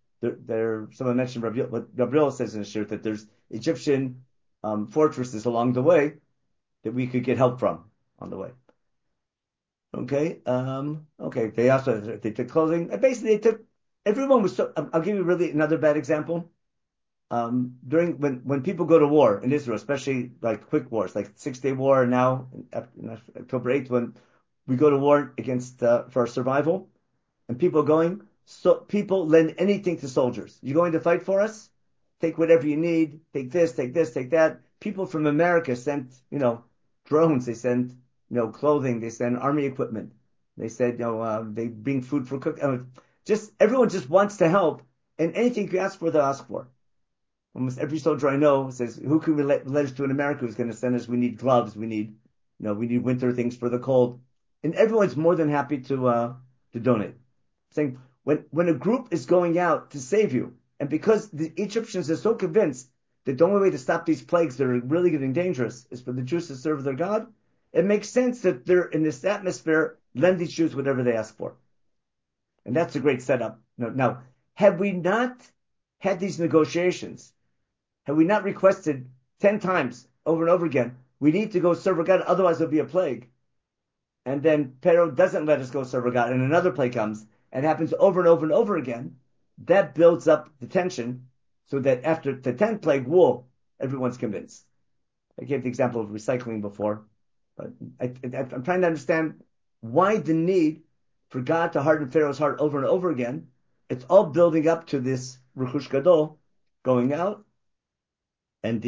Speaker 2: what Gabriel says in the shirt, that there's Egyptian fortresses along the way that we could get help from on the way. Okay. They took clothing. Basically, everyone was I'll give you really another bad example. During when people go to war in Israel, especially like quick wars, like 6-Day War, and now October 8th, when we go to war against for our survival, and people lend anything to soldiers. You're going to fight for us? Take whatever you need. Take this, take that. People from America sent, drones. They sent, clothing. They send army equipment. They said, they bring food for cooking. Everyone just wants to help, and anything you ask for, they'll ask for. Almost every soldier I know says, "Who can we let letters to in America who's going to send us? We need gloves. We need winter things for the cold." And everyone's more than happy to donate. Saying when a group is going out to save you, and because the Egyptians are so convinced that the only way to stop these plagues that are really getting dangerous is for the Jews to serve their God, it makes sense that they're in this atmosphere, lend these Jews whatever they ask for. And that's a great setup. Now, have we not had these negotiations? Have we not requested 10 times over and over again, we need to go serve our God, otherwise there'll be a plague? And then Pharaoh doesn't let us go serve our God, and another plague comes, and it happens over and over and over again. That builds up the tension, so that after the 10th plague, everyone's convinced. I gave the example of recycling before, but I'm trying to understand why the need for God to harden Pharaoh's heart over and over again. It's all building up to this Rechush Gadol going out, and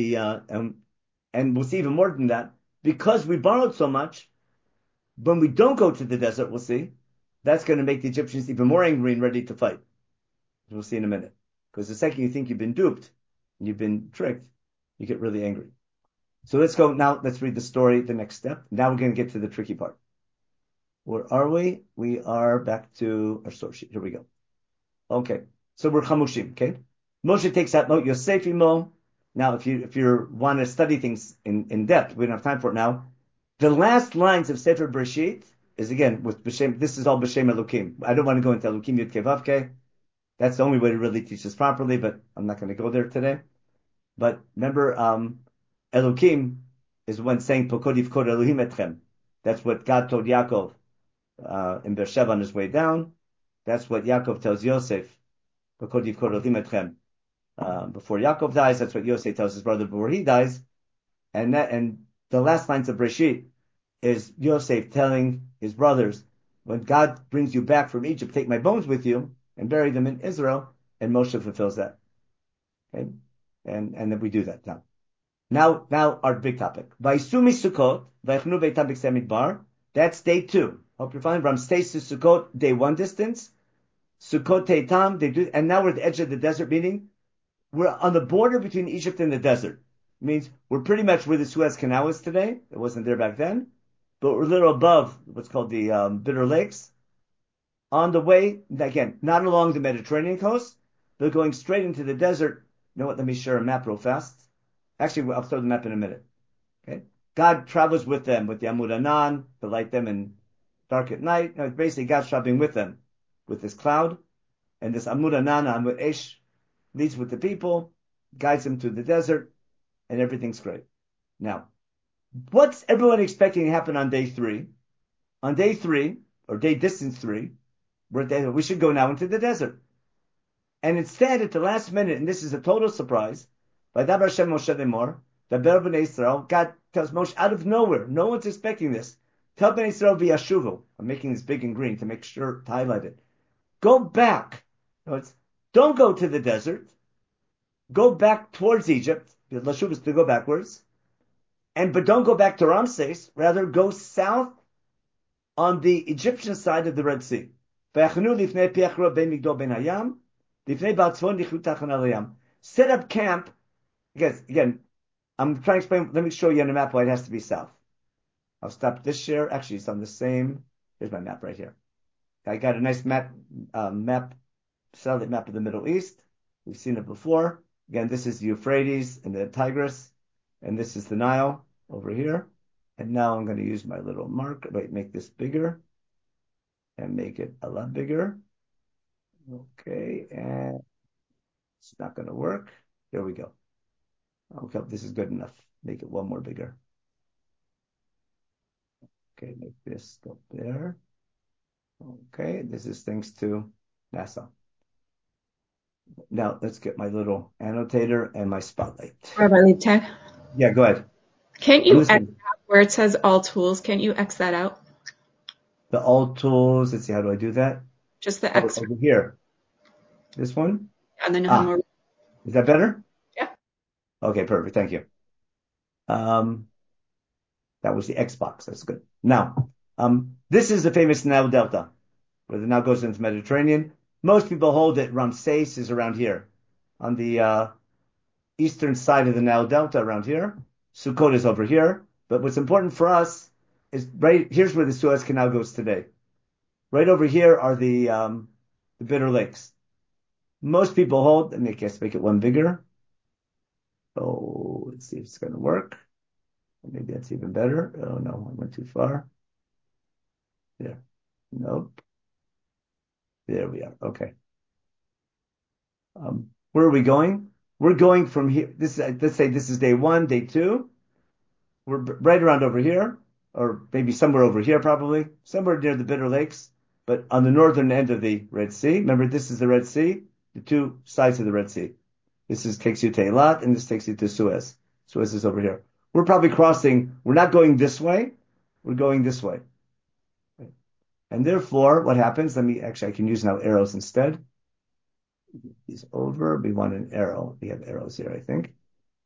Speaker 2: and we'll see even more than that because we borrowed so much. When we don't go to the desert, we'll see that's going to make the Egyptians even more angry and ready to fight. We'll see in a minute. Because the second you think you've been duped and you've been tricked, you get really angry. So let's go now. Let's read the story, the next step. Now we're going to get to the tricky part. Where are we? We are back to our source sheet. Here we go. Okay. So we're Chamushim, okay? Moshe takes out note Yosef Imo. Now, if you want to study things in depth, we don't have time for it now. The last lines of Sefer Bereshit is again with B'Shem. This is all B'Shem Elokim. I don't want to go into Elokim Yud Kei Vav Kei. That's the only way to really teach this properly, but I'm not going to go there today. But remember, Elokim is when saying Pokod Yivkod Elohim Etchem. That's what God told Yaakov in Beersheba on his way down. That's what Yaakov tells Yosef. Pokod Yivkod Elohim Etchem. Before Yaakov dies, that's what Yosef tells his brother before he dies. And the last lines of Bereshit is Yosef telling his brothers, when God brings you back from Egypt, take my bones with you and bury them in Israel, and Moshe fulfills that. Okay? And then we do that now. Now our big topic. Vaisumi Sukkot, Vaychnu Beitam B'Ksei Midbar. That's day 2. Hope you're fine. Ramses to Sukkot, day 1 distance. Sukkot Teitam, they do, and now we're at the edge of the desert, meaning we're on the border between Egypt and the desert. It means we're pretty much where the Suez Canal is today. It wasn't there back then, but we're a little above what's called the Bitter Lakes. On the way, again, not along the Mediterranean coast, but going straight into the desert. You know what? Let me share a map real fast. Actually, I'll throw the map in a minute. Okay, God travels with them with the Amud Anan to light them in dark at night. No, basically God's traveling with them with this cloud, and this Amud Anan, Amud Esh, leads with the people, guides them through the desert, and everything's great. Now, what's everyone expecting to happen on day 3? On day 3, or day distance 3, we should go now into the desert. And instead, at the last minute, and this is a total surprise, by Dabar Hashem Moshe Lemor, the Bnei Israel, God tells Moshe out of nowhere, no one's expecting this. Tell Bnei Israel v'yashuvu. I'm making this big and green to make sure to highlight it. Go back. No, don't go to the desert. Go back towards Egypt. Lashuv is to go backwards. But don't go back to Ramses. Rather, go south on the Egyptian side of the Red Sea. Set up camp. Again, I'm trying to explain. Let me show you on the map why it has to be south. I'll stop this share. Actually, it's on the same. Here's my map right here. I got a nice satellite map of the Middle East. We've seen it before. Again, this is the Euphrates and the Tigris, and this is the Nile over here. And now I'm going to use my little marker. Wait, make this bigger and make it a lot bigger. Okay, and it's not going to work. There we go. Okay, this is good enough. Make it one more bigger. Okay, make this go there. Okay, this is thanks to NASA. Now let's get my little annotator and my spotlight.
Speaker 5: Rabbi Liebtag?
Speaker 2: Yeah, go ahead.
Speaker 5: Can't you X out where it says all tools? Can't you X that out?
Speaker 2: The all tools. Let's see, how do I do that?
Speaker 5: Just the X.
Speaker 2: Over here. This one?
Speaker 5: And then you have more.
Speaker 2: Is that better?
Speaker 5: Yeah.
Speaker 2: Okay, perfect. Thank you. That was the Xbox. That's good. Now, this is the famous Nile Delta, where the Nile goes into the Mediterranean. Most people hold that Ramses is around here, on the eastern side of the Nile Delta, around here. Sukkot is over here. But what's important for us is here's where the Suez Canal goes today. Right over here are the Bitter Lakes. Most people hold, let me make it one bigger. Oh, let's see if it's going to work. Maybe that's even better. Oh no, I went too far. There. Nope. There we are. Okay. Where are we going? We're going from here. Let's say this is day 1, day 2. We're right around over here, or maybe somewhere over here, probably somewhere near the Bitter Lakes, but on the northern end of the Red Sea. Remember, this is the Red Sea, the two sides of the Red Sea. This takes you to Eilat, and this takes you to Suez. Suez is over here. we're probably crossing, we're not going this way, we're going this way. And therefore, what happens, I can use now arrows instead. These over, we want an arrow. We have arrows here, I think.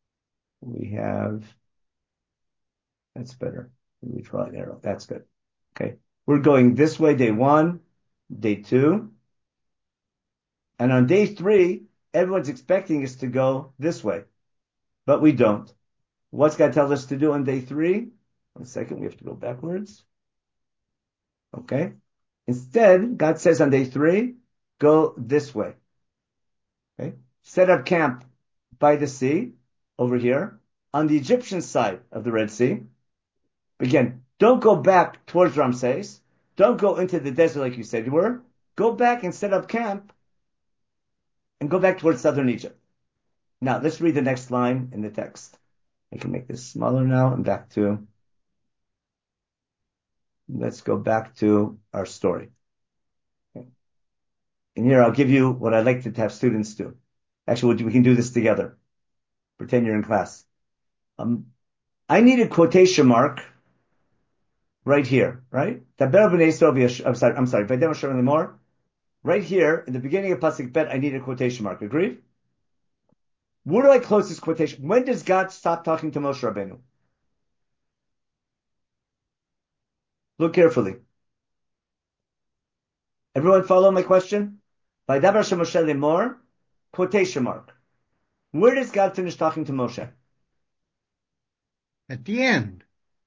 Speaker 2: That's better. We draw an arrow. That's good. Okay. We're going this way, day 1, day 2. And on day 3, everyone's expecting us to go this way. But we don't. What's God tell us to do on day 3? 1 second, we have to go backwards. Okay. Instead, God says on day 3, go this way. Okay. Set up camp by the sea, over here, on the Egyptian side of the Red Sea. Again, don't go back towards Ramses. Don't go into the desert like you said you were. Go back and set up camp and go back towards southern Egypt. Now, let's read the next line in the text. I can make this smaller now and let's go back to our story. Okay. And here I'll give you what I'd like to have students do. Actually, we can do this together. Pretend you're in class. I need a quotation mark right here, right? I'm sorry. Right here, in the beginning of Pasuk Bet, I need a quotation mark. Agreed? Where do I close this quotation? When does God stop talking to Moshe Rabbeinu? Look carefully. Everyone follow my question? Vaydaber Hashem Moshe lemor, quotation mark. Where does God finish talking to Moshe?
Speaker 4: At the end.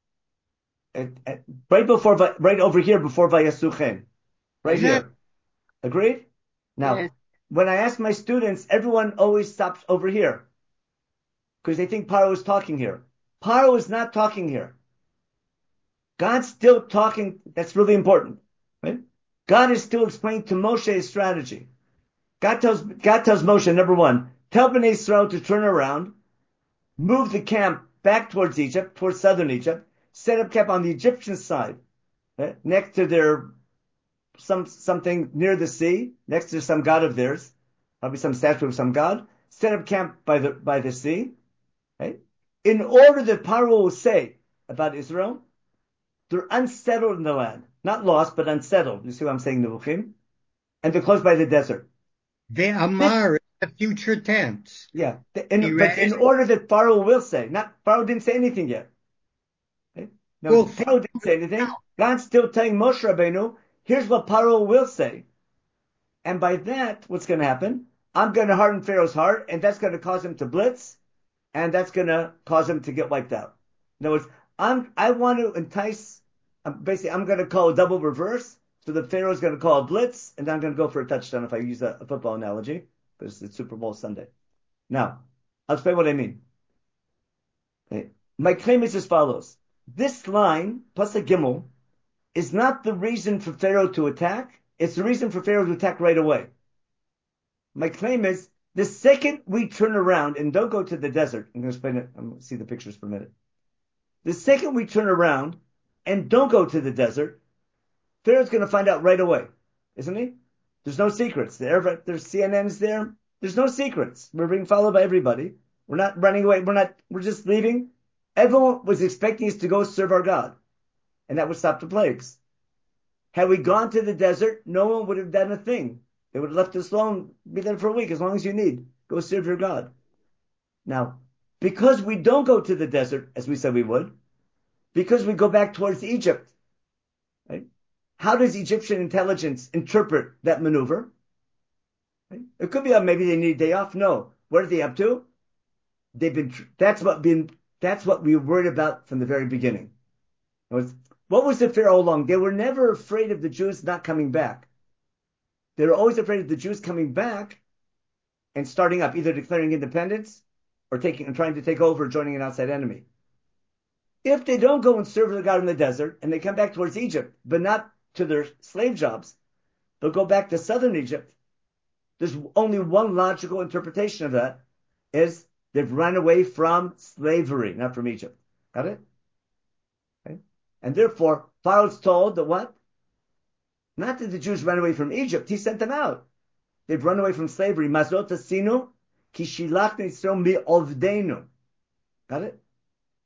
Speaker 2: Right over here, before Vayasuchem. Right here. Agreed? Now, when I ask my students, everyone always stops over here. Because they think Paro is talking here. Paro is not talking here. God's still talking. That's really important. Right? God is still explaining to Moshe his strategy. God tells Moshe, number 1, tell Bnei Israel to turn around, move the camp back towards Egypt, towards southern Egypt, set up camp on the Egyptian side, right? Next to their something near the sea, next to some god of theirs, probably some statue of some god, set up camp by the sea, right? In order that Paro will say about Israel, they're unsettled in the land. Not lost, but unsettled. You see what I'm saying, Nevuchim? And they're close by the desert.
Speaker 4: The Amar is the future tense.
Speaker 2: Yeah. But in order that Pharaoh will say, Pharaoh didn't say anything yet. Okay? No, Pharaoh didn't say anything. God's still telling Moshe Rabbeinu, here's what Pharaoh will say. And by that, what's going to happen? I'm going to harden Pharaoh's heart, and that's going to cause him to blitz, and that's going to cause him to get wiped out. In other words, I want to entice, I'm going to call a double reverse, so the Pharaoh's going to call a blitz, and then I'm going to go for a touchdown if I use a football analogy, because it's Super Bowl Sunday. Now, I'll explain what I mean. Okay. My claim is as follows. This line, Pasuk Gimel, is not the reason for Pharaoh to attack. It's the reason for Pharaoh to attack right away. My claim is, the second we turn around and don't go to the desert, I'm going to explain it, I'm going to see the pictures for a minute. The second we turn around and don't go to the desert, Pharaoh's going to find out right away, isn't he? There's no secrets. There's CNN's there. There's no secrets. We're being followed by everybody. We're not running away. We're just leaving. Everyone was expecting us to go serve our God. And that would stop the plagues. Had we gone to the desert, no one would have done a thing. They would have left us alone, be there for a week, as long as you need. Go serve your God. Now, because we don't go to the desert, as we said we would, because we go back towards Egypt, right? How does Egyptian intelligence interpret that maneuver? Right? It could be maybe they need a day off. No. What are they up to? That's what we were worried about from the very beginning. What was the fear all along? They were never afraid of the Jews not coming back. They were always afraid of the Jews coming back and starting up, either declaring independence or trying to take over, joining an outside enemy. If they don't go and serve their God in the desert and they come back towards Egypt, but not to their slave jobs, they'll go back to southern Egypt. There's only one logical interpretation of that, is they've run away from slavery, not from Egypt. Got it? Okay. And therefore, Pharaoh's told that what? Not that the Jews ran away from Egypt, he sent them out. They've run away from slavery. Mazot asinu, ki shilachnu Yisrael mi'ovdeinu. Got it?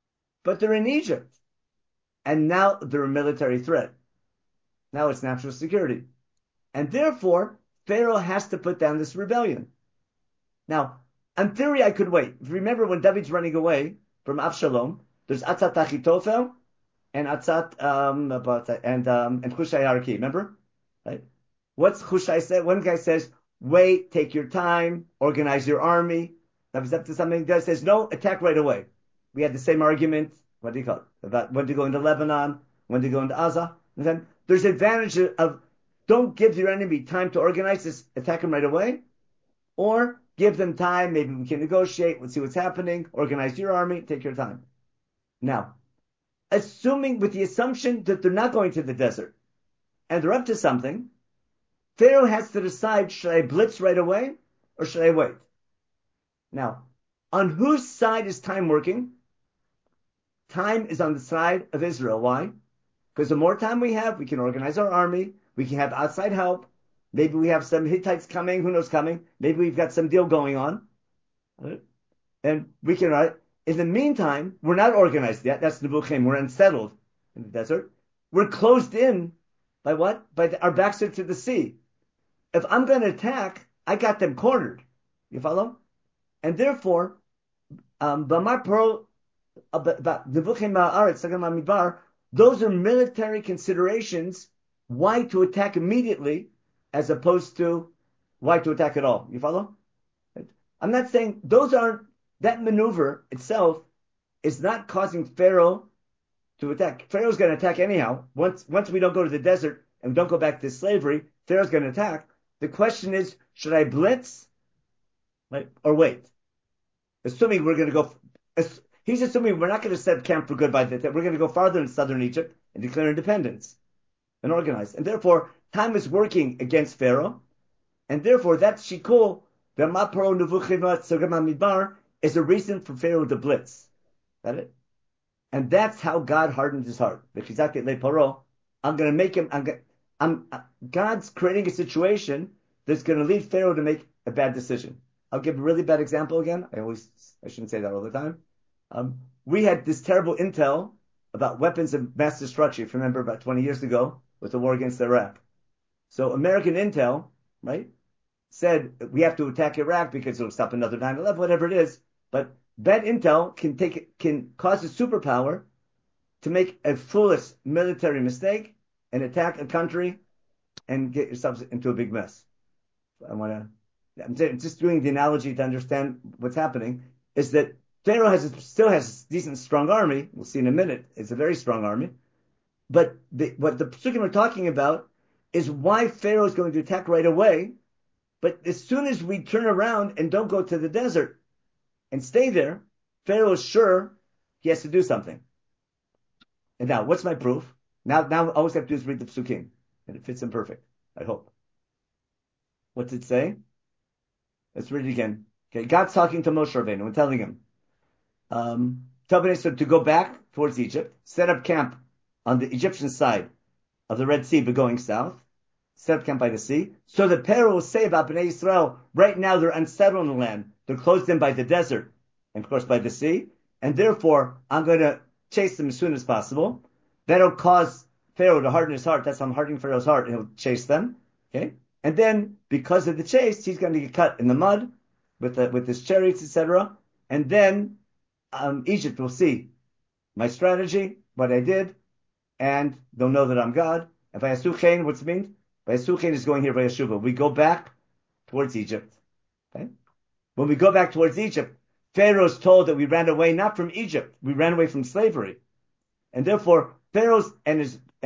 Speaker 2: but they're in Egypt. And now they're a military threat. Now it's national security. And therefore, Pharaoh has to put down this rebellion. Now, in theory, I could wait. If you remember when David's running away from Absalom, there's Atzat Achitophel and Atzat and Hushai Arki. Remember, right? What's Hushai said? One guy says, "Wait, take your time, organize your army." David's up to something. The guy says, "No, attack right away." We had the same argument. What do you call it? About when to go into Lebanon, when to go into Gaza. And then there's advantage of don't give your enemy time to organize this, attack them right away, or give them time. Maybe we can negotiate. Let's see what's happening. Organize your army. Take your time. Now, assuming with the assumption that they're not going to the desert and they're up to something, Pharaoh has to decide, should I blitz right away or should I wait? Now, on whose side is time working? Time is on the side of Israel. Why? Because the more time we have, we can organize our army. We can have outside help. Maybe we have some Hittites coming. Who knows coming? Maybe we've got some deal going on. Right? And we can, right? In the meantime, we're not organized yet. That's Nebuchadnezzar. We're unsettled in the desert. We're closed in by what? Our backs are to the sea. If I'm going to attack, I got them cornered. You follow? And therefore, those are military considerations why to attack immediately as opposed to why to attack at all. You follow? I'm not saying that maneuver itself is not causing Pharaoh to attack. Pharaoh's going to attack anyhow. Once we don't go to the desert and we don't go back to slavery, Pharaoh's going to attack. The question is, should I blitz, right, or wait? Assuming we're going to go, he's assuming we're not going to set camp for good by the time. We're going to go farther in southern Egypt and declare independence and organize. And therefore, time is working against Pharaoh. And therefore, that shikol, is a reason for Pharaoh to blitz. Got it? And that's how God hardened his heart. I'm going to make him, God's creating a situation that's going to lead Pharaoh to make a bad decision. I'll give a really bad example again. I shouldn't say that all the time. We had this terrible intel about weapons of mass destruction, if you remember, about 20 years ago with the war against Iraq. So American intel, right, said we have to attack Iraq because it'll stop another 9/11, whatever it is. But bad intel can cause a superpower to make a foolish military mistake and attack a country and get yourself into a big mess. I'm just doing the analogy to understand what's happening, is that Pharaoh still has a decent, strong army. We'll see in a minute. It's a very strong army. But what the Pesukim are talking about is why Pharaoh is going to attack right away. But as soon as we turn around and don't go to the desert and stay there, Pharaoh is sure he has to do something. And now, what's my proof? Now all we have to do is read the Pesukim. And it fits in perfect, I hope. What's it say? Let's read it again. Okay, God's talking to Moshe Rabbeinu and telling him, tell Bnei Yisrael to go back towards Egypt, set up camp on the Egyptian side of the Red Sea, but going south, set up camp by the sea, so that Pharaoh will say about Bnei Yisrael, right now they're unsettled in the land, they're closed in by the desert, and of course by the sea, and therefore I'm going to chase them as soon as possible. That'll cause Pharaoh to harden his heart. That's how I'm hardening Pharaoh's heart, and he'll chase them. Okay, and then because of the chase, he's going to get cut in the mud with his chariots, etc. And then Egypt will see my strategy, what I did, and they'll know that I'm God. And Vayasuchein, what's it mean? Vayasuchein is going here, Vayashuva. We go back towards Egypt. Okay? When we go back towards Egypt, Pharaoh is told that we ran away not from Egypt, we ran away from slavery. And therefore, Pharaoh and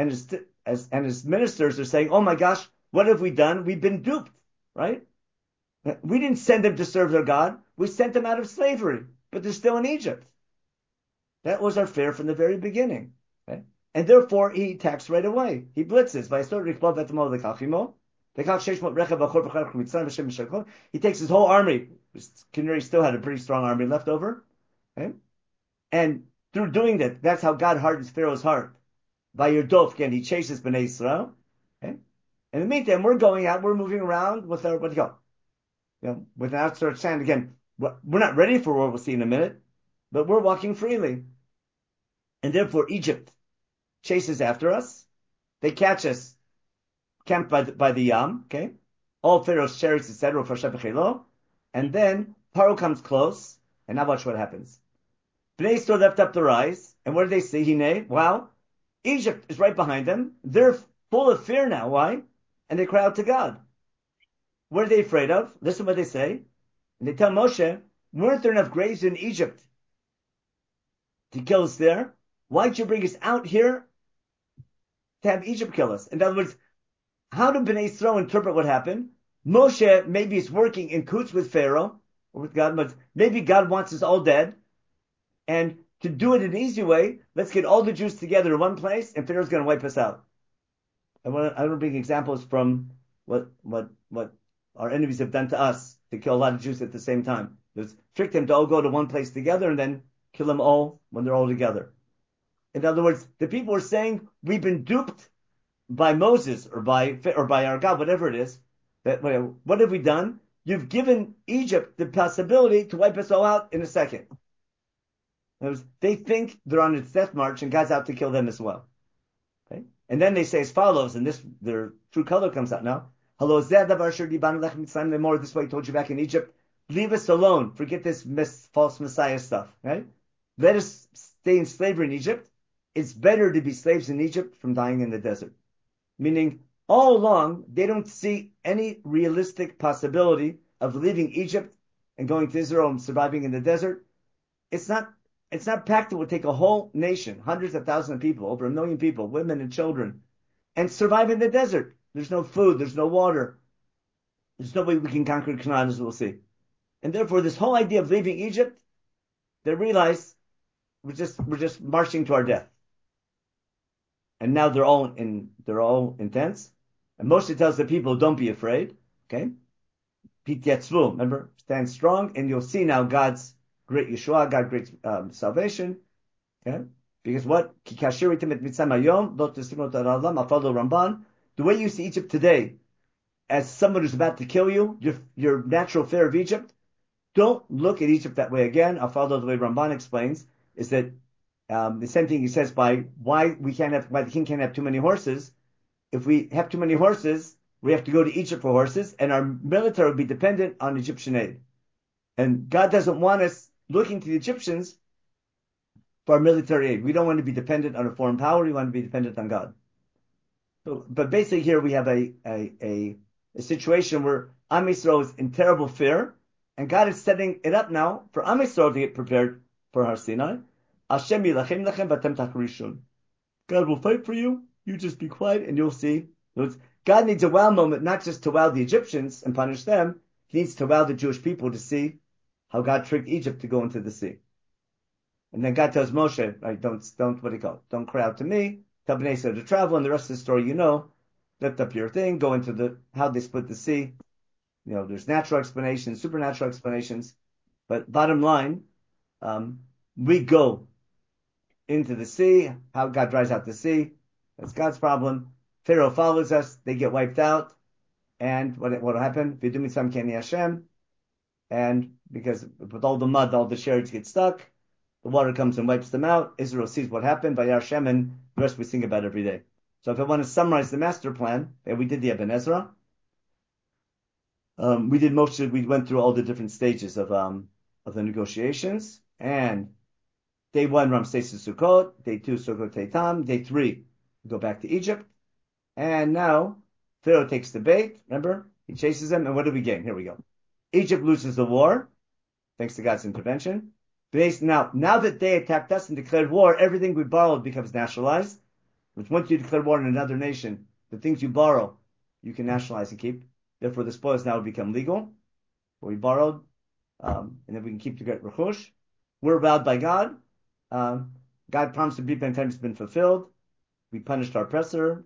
Speaker 2: his ministers are saying, oh my gosh, what have we done? We've been duped, right? We didn't send them to serve their God. We sent them out of slavery, but they're still in Egypt. That was our fear from the very beginning. Okay? And therefore, he attacks right away. He blitzes. He takes his whole army. Kinuri still had a pretty strong army left over. Okay? And through doing that, that's how God hardens Pharaoh's heart. By your dof, again, he chases Bnei Yisrael. Okay? In the meantime, we're going out, we're moving around with our, with an outstretched hand. Again, we're not ready for war, we'll see in a minute, but we're walking freely. And therefore Egypt chases after us. They catch us camped by the Yam, okay? All Pharaoh's chariots, etc., for Shepechelo. And then Paro comes close, and now watch what happens. Bnei Yisrael left up their eyes, and what do they see? Hine, wow, Egypt is right behind them. They're full of fear now. Why? And they cry out to God. What are they afraid of? Listen what they say. And they tell Moshe, weren't there enough graves in Egypt to kill us there? Why'd you bring us out here to have Egypt kill us? In other words, how do Bnei Yisrael interpret what happened? Moshe maybe is working in cahoots with Pharaoh, or with God, but maybe God wants us all dead. And to do it an easy way, let's get all the Jews together in one place, and Pharaoh's going to wipe us out. I want to bring examples from what our enemies have done to us to kill a lot of Jews at the same time. There's trick them to all go to one place together and then kill them all when they're all together. In other words, the people are saying we've been duped by Moses or by our God, whatever it is. That what have we done? You've given Egypt the possibility to wipe us all out in a second. In other words, they think they're on its death march and God's out to kill them as well. Okay? And then they say as follows, and their true color comes out now. Hello, this way I told you back in Egypt. Leave us alone. Forget this false Messiah stuff. Right? Let us stay in slavery in Egypt. It's better to be slaves in Egypt from dying in the desert. Meaning, all along, they don't see any realistic possibility of leaving Egypt and going to Israel and surviving in the desert. It's not practical to take a whole nation, hundreds of thousands of people, over 1 million people, women and children, and survive in the desert. There's no food, there's no water. There's no way we can conquer Canaan, as we'll see. And therefore, this whole idea of leaving Egypt, they realize we're just marching to our death. And now they're all intense. And Moshe tells the people, don't be afraid. Okay? Pit Yatzvu, remember, stand strong, and you'll see now God's great Yeshua, God's great salvation. Okay? Because what? The way you see Egypt today, as someone who's about to kill you, your natural fear of Egypt, don't look at Egypt that way again. I'll follow the way Ramban explains, is that the same thing he says why the king can't have too many horses. If we have too many horses, we have to go to Egypt for horses, and our military will be dependent on Egyptian aid. And God doesn't want us looking to the Egyptians for our military aid. We don't want to be dependent on a foreign power. We want to be dependent on God. But basically here we have a situation where Am Yisrael is in terrible fear, and God is setting it up now for Am Yisrael to get prepared for Har Sinai. Hashem yilachem lachem v'atem tachrishun. God will fight for you. You just be quiet and you'll see. God needs a wow moment, not just to wow the Egyptians and punish them. He needs to wow the Jewish people to see how God tricked Egypt to go into the sea. And then God tells Moshe, right, don't cry out to me. Tell Bnei Yisrael to travel, and the rest of the story you know. Lift up your thing, go into how they split the sea. You know, there's natural explanations, supernatural explanations. But bottom line, we go into the sea, how God dries out the sea. That's God's problem. Pharaoh follows us, they get wiped out. And what will happen? V'yidum mitzvam keni Hashem. And because with all the mud, all the chariots get stuck, the water comes and wipes them out. Israel sees what happened by Yar Shem, and the rest we sing about every day. So if I want to summarize the master plan, we did the Eben Ezra. We went through all the different stages of the negotiations. And day 1, Ramses Sukkot. Day 2, Sukkot Teitam. Day 3, we go back to Egypt. And now, Pharaoh takes the bait. Remember? He chases them. And what do we gain? Here we go. Egypt loses the war, thanks to God's intervention. Now that they attacked us and declared war, everything we borrowed becomes nationalized. Which once you declare war on another nation, the things you borrow, you can nationalize and keep. Therefore, the spoils now become legal. What we borrowed, and then we can keep the great rechush. We're vowed by God. God promised to be and time has been fulfilled. We punished our oppressor.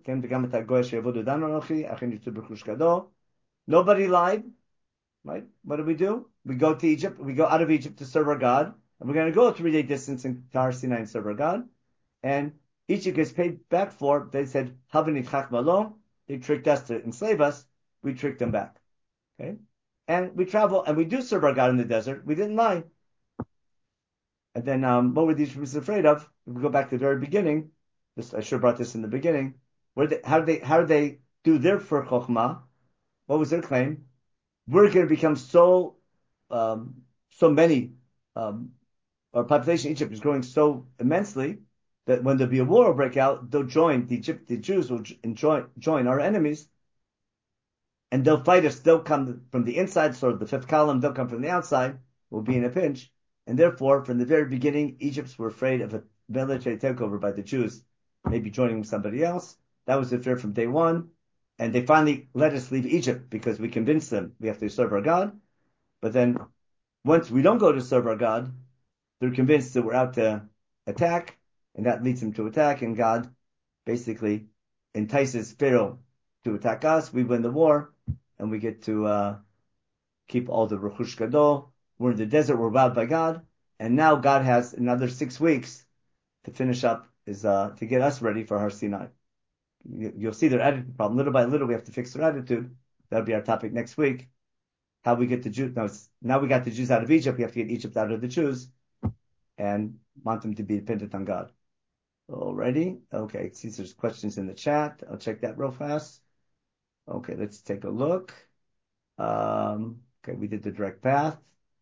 Speaker 2: Nobody lied. Right? What do? We go to Egypt. We go out of Egypt to serve our God. And we're going to go a 3-day distance in Har Sinai and serve our God. And Egypt gets paid back for, they said, Havanit Chak Malo. They tricked us to enslave us. We tricked them back. Okay? And we travel and we do serve our God in the desert. We didn't lie. And then what were the Egyptians afraid of? If we go back to the very beginning, I should have brought this in the beginning. How did they do their for Chokhmah? What was their claim? We're going to become so many. Our population in Egypt is growing so immensely that when there'll be a war will break out, they'll join the Jews will join our enemies, and they'll fight us. They'll come from the inside, sort of the fifth column. They'll come from the outside. We'll be in a pinch, and therefore, from the very beginning, Egypts were afraid of a military takeover by the Jews, maybe joining somebody else. That was the fear from day one, and they finally let us leave Egypt because we convinced them we have to serve our God. But then, once we don't go to serve our God, they're convinced that we're out to attack, and that leads them to attack, and God basically entices Pharaoh to attack us. We win the war, and we get to keep all the Rechush Gadol. We're in the desert, we're wowed by God, and now God has another 6 weeks to finish up, to get us ready for Har Sinai. You'll see their attitude problem. Little by little, we have to fix their attitude. That'll be our topic next week. How we get the Jews. Now we got the Jews out of Egypt. We have to get Egypt out of the Jews and want them to be dependent on God. Alrighty. Okay. See, there's questions in the chat. I'll check that real fast. Okay. Let's take a look. Okay. We did the direct path.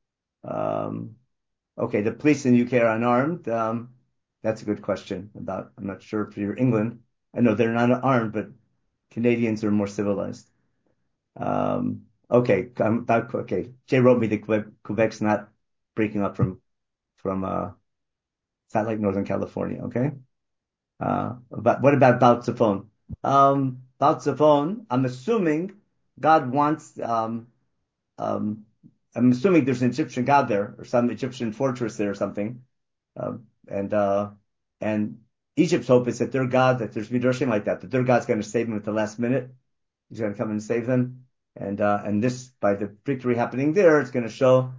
Speaker 2: Okay. The police in the UK are unarmed. That's a good question I'm not sure if you're England. I know they're not armed, but Canadians are more civilized. Okay. Jay wrote me that Quebec's not breaking up from it's not like Northern California, okay? But what about Baal Tzafon? Baal Tzafon, I'm assuming God wants, I'm assuming there's an Egyptian God there, or some Egyptian fortress there or something. And Egypt's hope is that their God, that there's Midrashim like that their God's going to save them at the last minute. He's going to come and save them. And this, by the victory happening there, it's going to show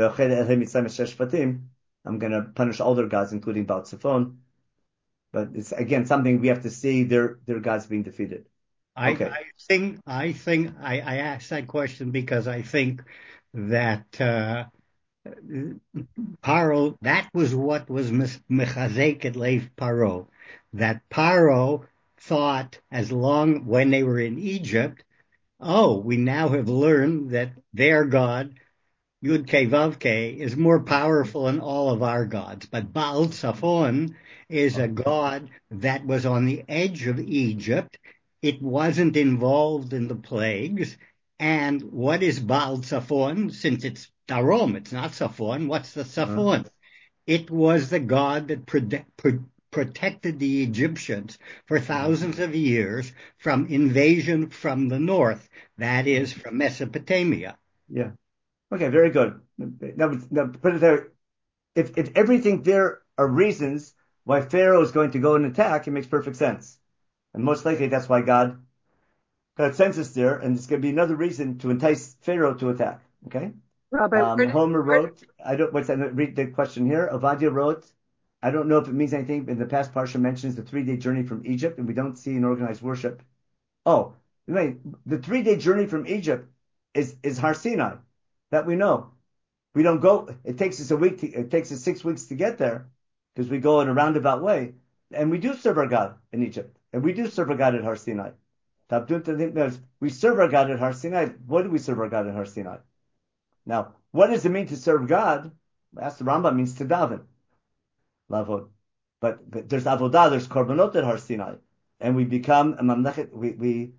Speaker 2: I'm going to punish all their gods, including Baal Tzafon. But it's again something we have to see their gods being defeated. Okay.
Speaker 4: I think I asked that question because I think that Paro, that was what was mechazek et leiv Paro, that Paro thought when they were in Egypt, we now have learned that their God Yud-Ke Vav-Ke is more powerful than all of our gods. But Baal Tzafon is a god that was on the edge of Egypt. It wasn't involved in the plagues. And what is Baal Tzafon? Since it's Darom, it's not Tzafon. What's the Tzafon? It was the god that protected the Egyptians for thousands of years from invasion from the north, that is, from Mesopotamia.
Speaker 2: Yeah. Okay, very good. Now put it there. If everything there are reasons why Pharaoh is going to go and attack, it makes perfect sense. And most likely that's why God sends us there, and it's going to be another reason to entice Pharaoh to attack. Okay?
Speaker 3: Rabbi,
Speaker 2: Homer wrote, read the question here. Ovadia wrote, I don't know if it means anything. In the past, Parsha mentions the 3-day journey from Egypt, and we don't see an organized worship. Oh, wait, the 3-day journey from Egypt is Har Sinai. That we know. We don't go, it takes us it takes us 6 weeks to get there because we go in a roundabout way. And we do serve our God in Egypt. And we do serve our God at Har Sinai. We serve our God at Har Sinai. What do we serve our God at Har Sinai? Now, what does it mean to serve God? Ask the Rambam, means to daven. Lavod. But there's avodah, there's korbanot at Har Sinai. And we become a mamlechet, we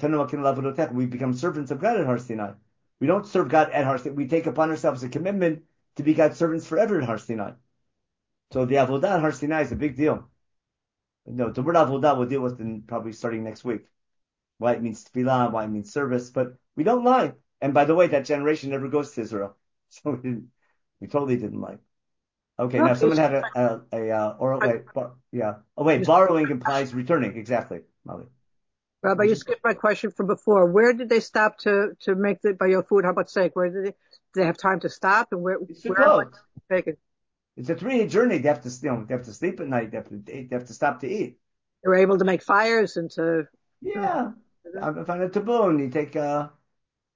Speaker 2: become servants of God at Har Sinai. We don't serve God at Har Sinai. We take upon ourselves a commitment to be God's servants forever at Har Sinai. So the avodah at Har Sinai is a big deal. No, the word avodah we'll deal with probably starting next week. Why it means tefillah, why it means service, but we don't lie. And by the way, that generation never goes to Israel, so we totally didn't lie. Okay, now someone had a oral, yeah. Oh wait, borrowing implies returning. Exactly, Molly.
Speaker 6: Rabbi, you skipped my question from before. Where did they stop to make the by your food? How about sake? Where did they have time to stop? And where take it?
Speaker 2: It's a 3-day journey. They have to, they have to sleep at night. They have to stop to eat.
Speaker 6: They were able to make fires and to.
Speaker 2: Yeah, I found a tabun. You take,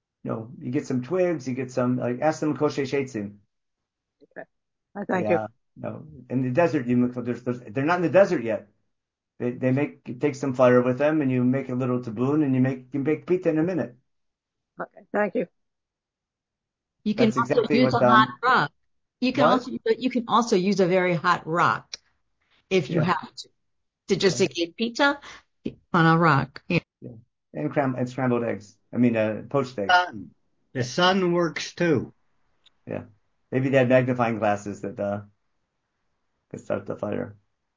Speaker 2: you get some twigs. You get some. Ask them kosher sheitzim.
Speaker 6: Okay, thank you.
Speaker 2: No, in the desert, they're not in the desert yet. They take some fire with them, and you make a little tabbouleh, and you can bake pita in a minute.
Speaker 6: Okay, thank you.
Speaker 7: You can
Speaker 2: That's
Speaker 7: also
Speaker 2: exactly
Speaker 7: use
Speaker 2: what
Speaker 7: a hot rock.
Speaker 2: what?
Speaker 7: You can also use a very hot rock if you
Speaker 2: Yeah,
Speaker 7: have to just
Speaker 2: yeah,
Speaker 7: make pizza on a rock. Yeah.
Speaker 2: yeah. And scrambled eggs. I mean, poached eggs.
Speaker 4: The sun works too.
Speaker 2: Yeah, maybe they had magnifying glasses that could start the fire.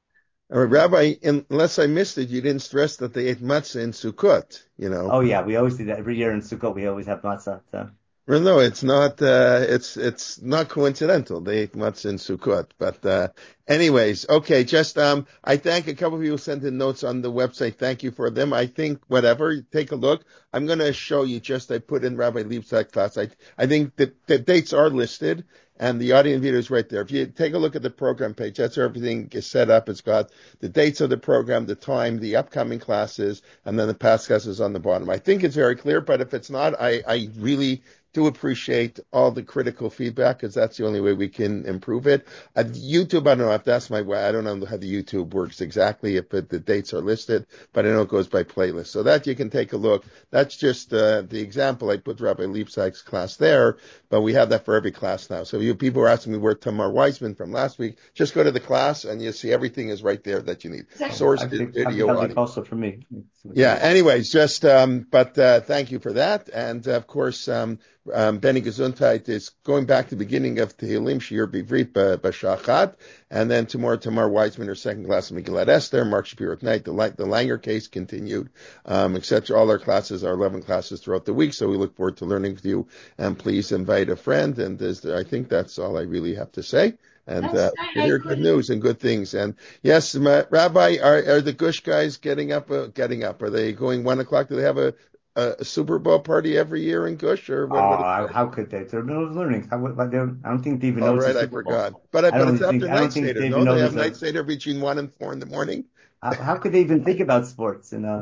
Speaker 1: Rabbi, unless I missed it, you didn't stress that they ate matzah in Sukkot, you know.
Speaker 2: Oh yeah, we always do that every year in Sukkot. We always have matzah. So.
Speaker 1: Well, no, it's not. It's not coincidental. They ate matzah in Sukkot, but anyways, okay. Just I thank a couple of you who sent in notes on the website. Thank you for them. I think whatever. Take a look. I'm going to show you. Just I put in Rabbi Liebsack's class. I think the dates are listed and the audio and video is right there. If you take a look at the program page, that's where everything is set up. It's got the dates of the program, the time, the upcoming classes, and then the past classes on the bottom. I think it's very clear, but if it's not, I really do appreciate all the critical feedback because that's the only way we can improve it. YouTube, I don't know if that's my way. I don't know how the YouTube works exactly, if the dates are listed, but I know it goes by playlist. So that you can take a look. That's just the example. I put Rabbi Liebsack's class there, but we have that for every class now. So you people are asking me where Tamar Weissman from last week. Just go to the class and you see everything is right there that you need. Source, video, audio.
Speaker 2: Also for me.
Speaker 1: Yeah. Anyways, just but thank you for that, and of course. Benny Gesundheit is going back to the beginning of Tehillim, Shir Bivrit B'Shachat, and then tomorrow, Tamar Weissman, her second class of Megillat Esther, Mark Shapiro at night, the Langer case continued, etc. All our classes are 11 classes throughout the week, so we look forward to learning with you, and please invite a friend, and I think that's all I really have to say. And hear good news and good things. And yes, Rabbi, are the Gush guys getting up? Are they going 1 o'clock? Do they have a Super Bowl party every year in Gush, or what?
Speaker 2: How could they? They're in the middle of learning. I don't think they even know
Speaker 1: All
Speaker 2: it's
Speaker 1: right,
Speaker 2: a
Speaker 1: I
Speaker 2: Super Bowl.
Speaker 1: forgot. But it's after
Speaker 2: I don't
Speaker 1: night
Speaker 2: think
Speaker 1: Seder.
Speaker 2: they
Speaker 1: No,
Speaker 2: even know
Speaker 1: they have
Speaker 2: there's
Speaker 1: night Seder between 1 and 4 in the morning.
Speaker 2: How could they even think about sports? And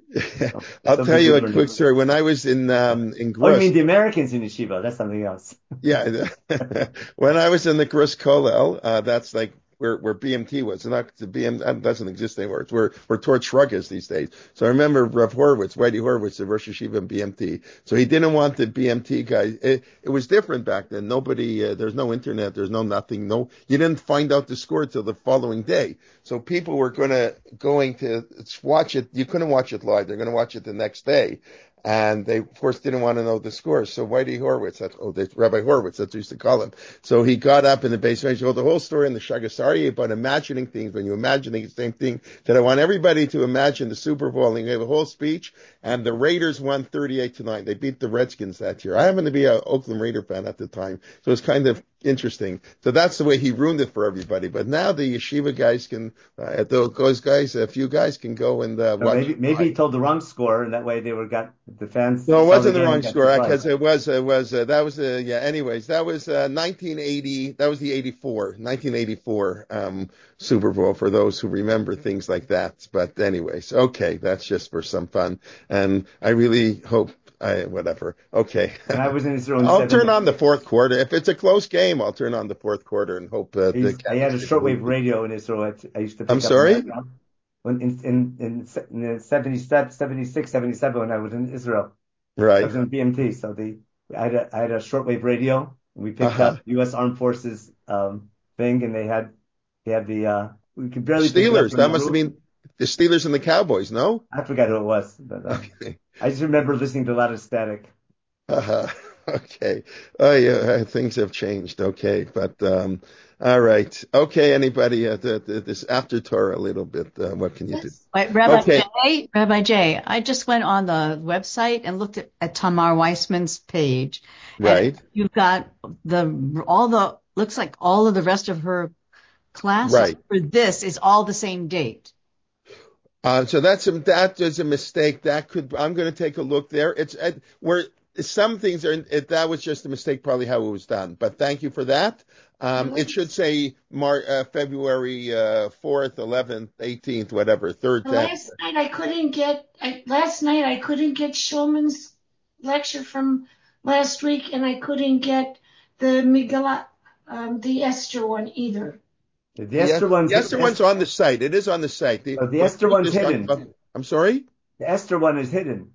Speaker 1: I'll tell you a quick story. When I was in
Speaker 2: Oh, you
Speaker 1: Grush,
Speaker 2: mean the Americans in yeshiva? That's something else.
Speaker 1: yeah, when I was in the Grush Kollel, that's like where BMT was. It's not the BM that doesn't exist anymore. It's where Torch Shrug is these days. So I remember Rav Horowitz, Whitey Horowitz, the Rosh Yeshiva in BMT. So he didn't want the BMT guys. It was different back then. Nobody, there's no internet, there's no nothing. No, you didn't find out the score till the following day. So people were going to watch it. You couldn't watch it live. They're going to watch it the next day. And they, of course, didn't want to know the scores. So Whitey Horowitz, Rabbi Horowitz, that's what we used to call him. So he got up in the basement, he told the whole story in the Shagasari about imagining things. When you're imagining the same thing, that I want everybody to imagine the Super Bowl. And he gave a whole speech, and the Raiders won 38-9. They beat the Redskins that year. I happened to be an Oakland Raider fan at the time, so it's kind of interesting. So that's the way he ruined it for everybody. But now the yeshiva guys can, those guys, a few guys can go and watch.
Speaker 2: Maybe he told the wrong score, and that way got the fans.
Speaker 1: No, it wasn't the wrong score because that was anyways, that was 1980. That was the 1984 Super Bowl for those who remember things like that. But anyways, okay, that's just for some fun, and I really hope. Whatever. Okay.
Speaker 2: And I was in Israel.
Speaker 1: I'll turn on the fourth quarter. If it's a close game, I'll turn on the fourth quarter and hope
Speaker 2: I had a shortwave radio in Israel. I used to pick
Speaker 1: I'm
Speaker 2: up
Speaker 1: sorry?
Speaker 2: when in 77, 76, 77 when I was in Israel.
Speaker 1: Right.
Speaker 2: I was in BMT. So I had a shortwave radio. And we picked up U.S. Armed Forces thing, and they had the we could barely
Speaker 1: Steelers.
Speaker 2: Pick
Speaker 1: that must have been the Steelers and the Cowboys, no?
Speaker 2: I forgot who it was, but
Speaker 1: okay.
Speaker 2: I just remember listening to a lot of static.
Speaker 1: Okay. Oh yeah, things have changed. Okay, but all right. Okay, anybody? This after Torah a little bit. What can you do?
Speaker 7: Wait, Rabbi Jay, I just went on the website and looked at Tamar Weissman's page.
Speaker 1: Right.
Speaker 7: And you've got looks like all of the rest of her classes
Speaker 1: right.
Speaker 7: for this is all the same date.
Speaker 1: So that is a mistake. I'm going to take a look there. It's where some things that was just a mistake, probably how it was done. But thank you for that. It should say February 4th, 11th, 18th, whatever, 3rd.
Speaker 8: Last night I couldn't get Schulman's lecture from last week, and I couldn't get the Megillah, the Esther one either.
Speaker 2: The Esther one's
Speaker 1: the Esther one's on the site. It is on the site.
Speaker 2: The Esther one's hidden.
Speaker 1: I'm sorry?
Speaker 2: The Esther one is hidden.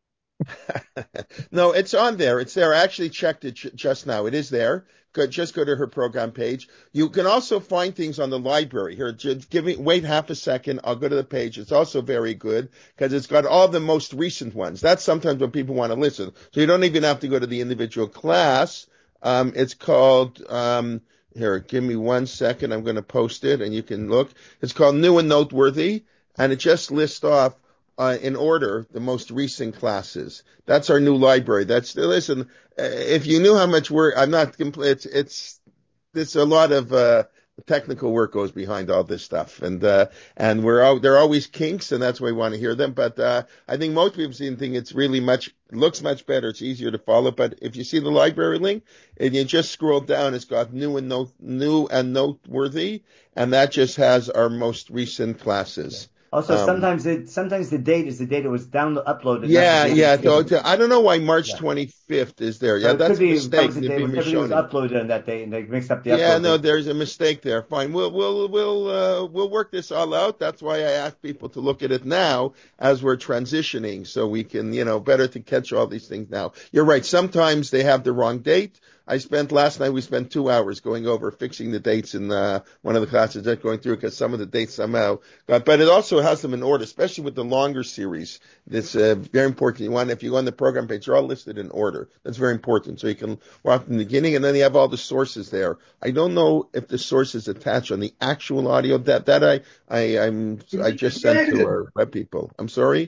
Speaker 1: No, it's on there. It's there. I actually checked it just now. It is there. Just go to her program page. You can also find things on the library. Here, just wait half a second. I'll go to the page. It's also very good because it's got all the most recent ones. That's sometimes when people want to listen. So you don't even have to go to the individual class. It's called, here, give me 1 second. I'm going to post it and you can look. It's called New and Noteworthy, and it just lists off in order the most recent classes. That's our new library. Listen, if you knew how much work, I'm not, it's a lot of, technical work goes behind all this stuff. And there are always kinks, and that's why we want to hear them. But, I think most people think it's really looks much better. It's easier to follow. But if you see the library link and you just scroll down, it's got new and noteworthy, and that just has our most recent classes.
Speaker 2: Also, sometimes the date is the date it was uploaded.
Speaker 1: Yeah. So I don't know why March 25th is there. Yeah, that's a mistake.
Speaker 2: Everything was uploaded on that day, and they mixed up the upload.
Speaker 1: Yeah, no, there's a mistake there. Fine, we'll work this all out. That's why I ask people to look at it now as we're transitioning, so we can, better to catch all these things now. You're right. Sometimes they have the wrong date. Last night we spent 2 hours going over fixing the dates in one of the classes, just going through because some of the dates somehow but it also has them in order, especially with the longer series. It's very important. If you go on the program page, they're all listed in order. That's very important. So you can walk from the beginning, and then you have all the sources there. I don't know if the source is attached on the actual audio that I just sent to our web people. I'm sorry.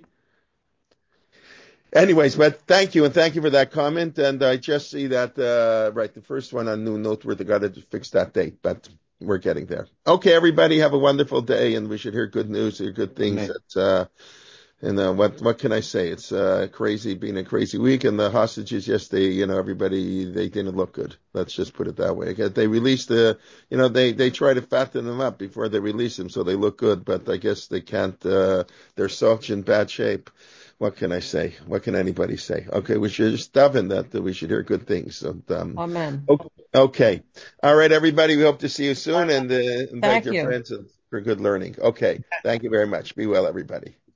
Speaker 1: Anyways, but thank you, and thank you for that comment. And I just see that, the first one on New Noteworthy got to fix that date, but we're getting there. Okay, everybody, have a wonderful day, and we should hear good news, hear good things. What can I say? It's been a crazy week, and the hostages, yes, everybody, they didn't look good. Let's just put it that way. They released they try to fatten them up before they release them, so they look good, but I guess they can't, they're such in bad shape. What can I say? What can anybody say? Okay, we should just daven that we should hear good things. So,
Speaker 3: Amen.
Speaker 1: Okay. All right, everybody. We hope to see you soon, and invite
Speaker 3: Thank
Speaker 1: your
Speaker 3: you.
Speaker 1: friends for good learning. Okay. Thank you very much. Be well, everybody.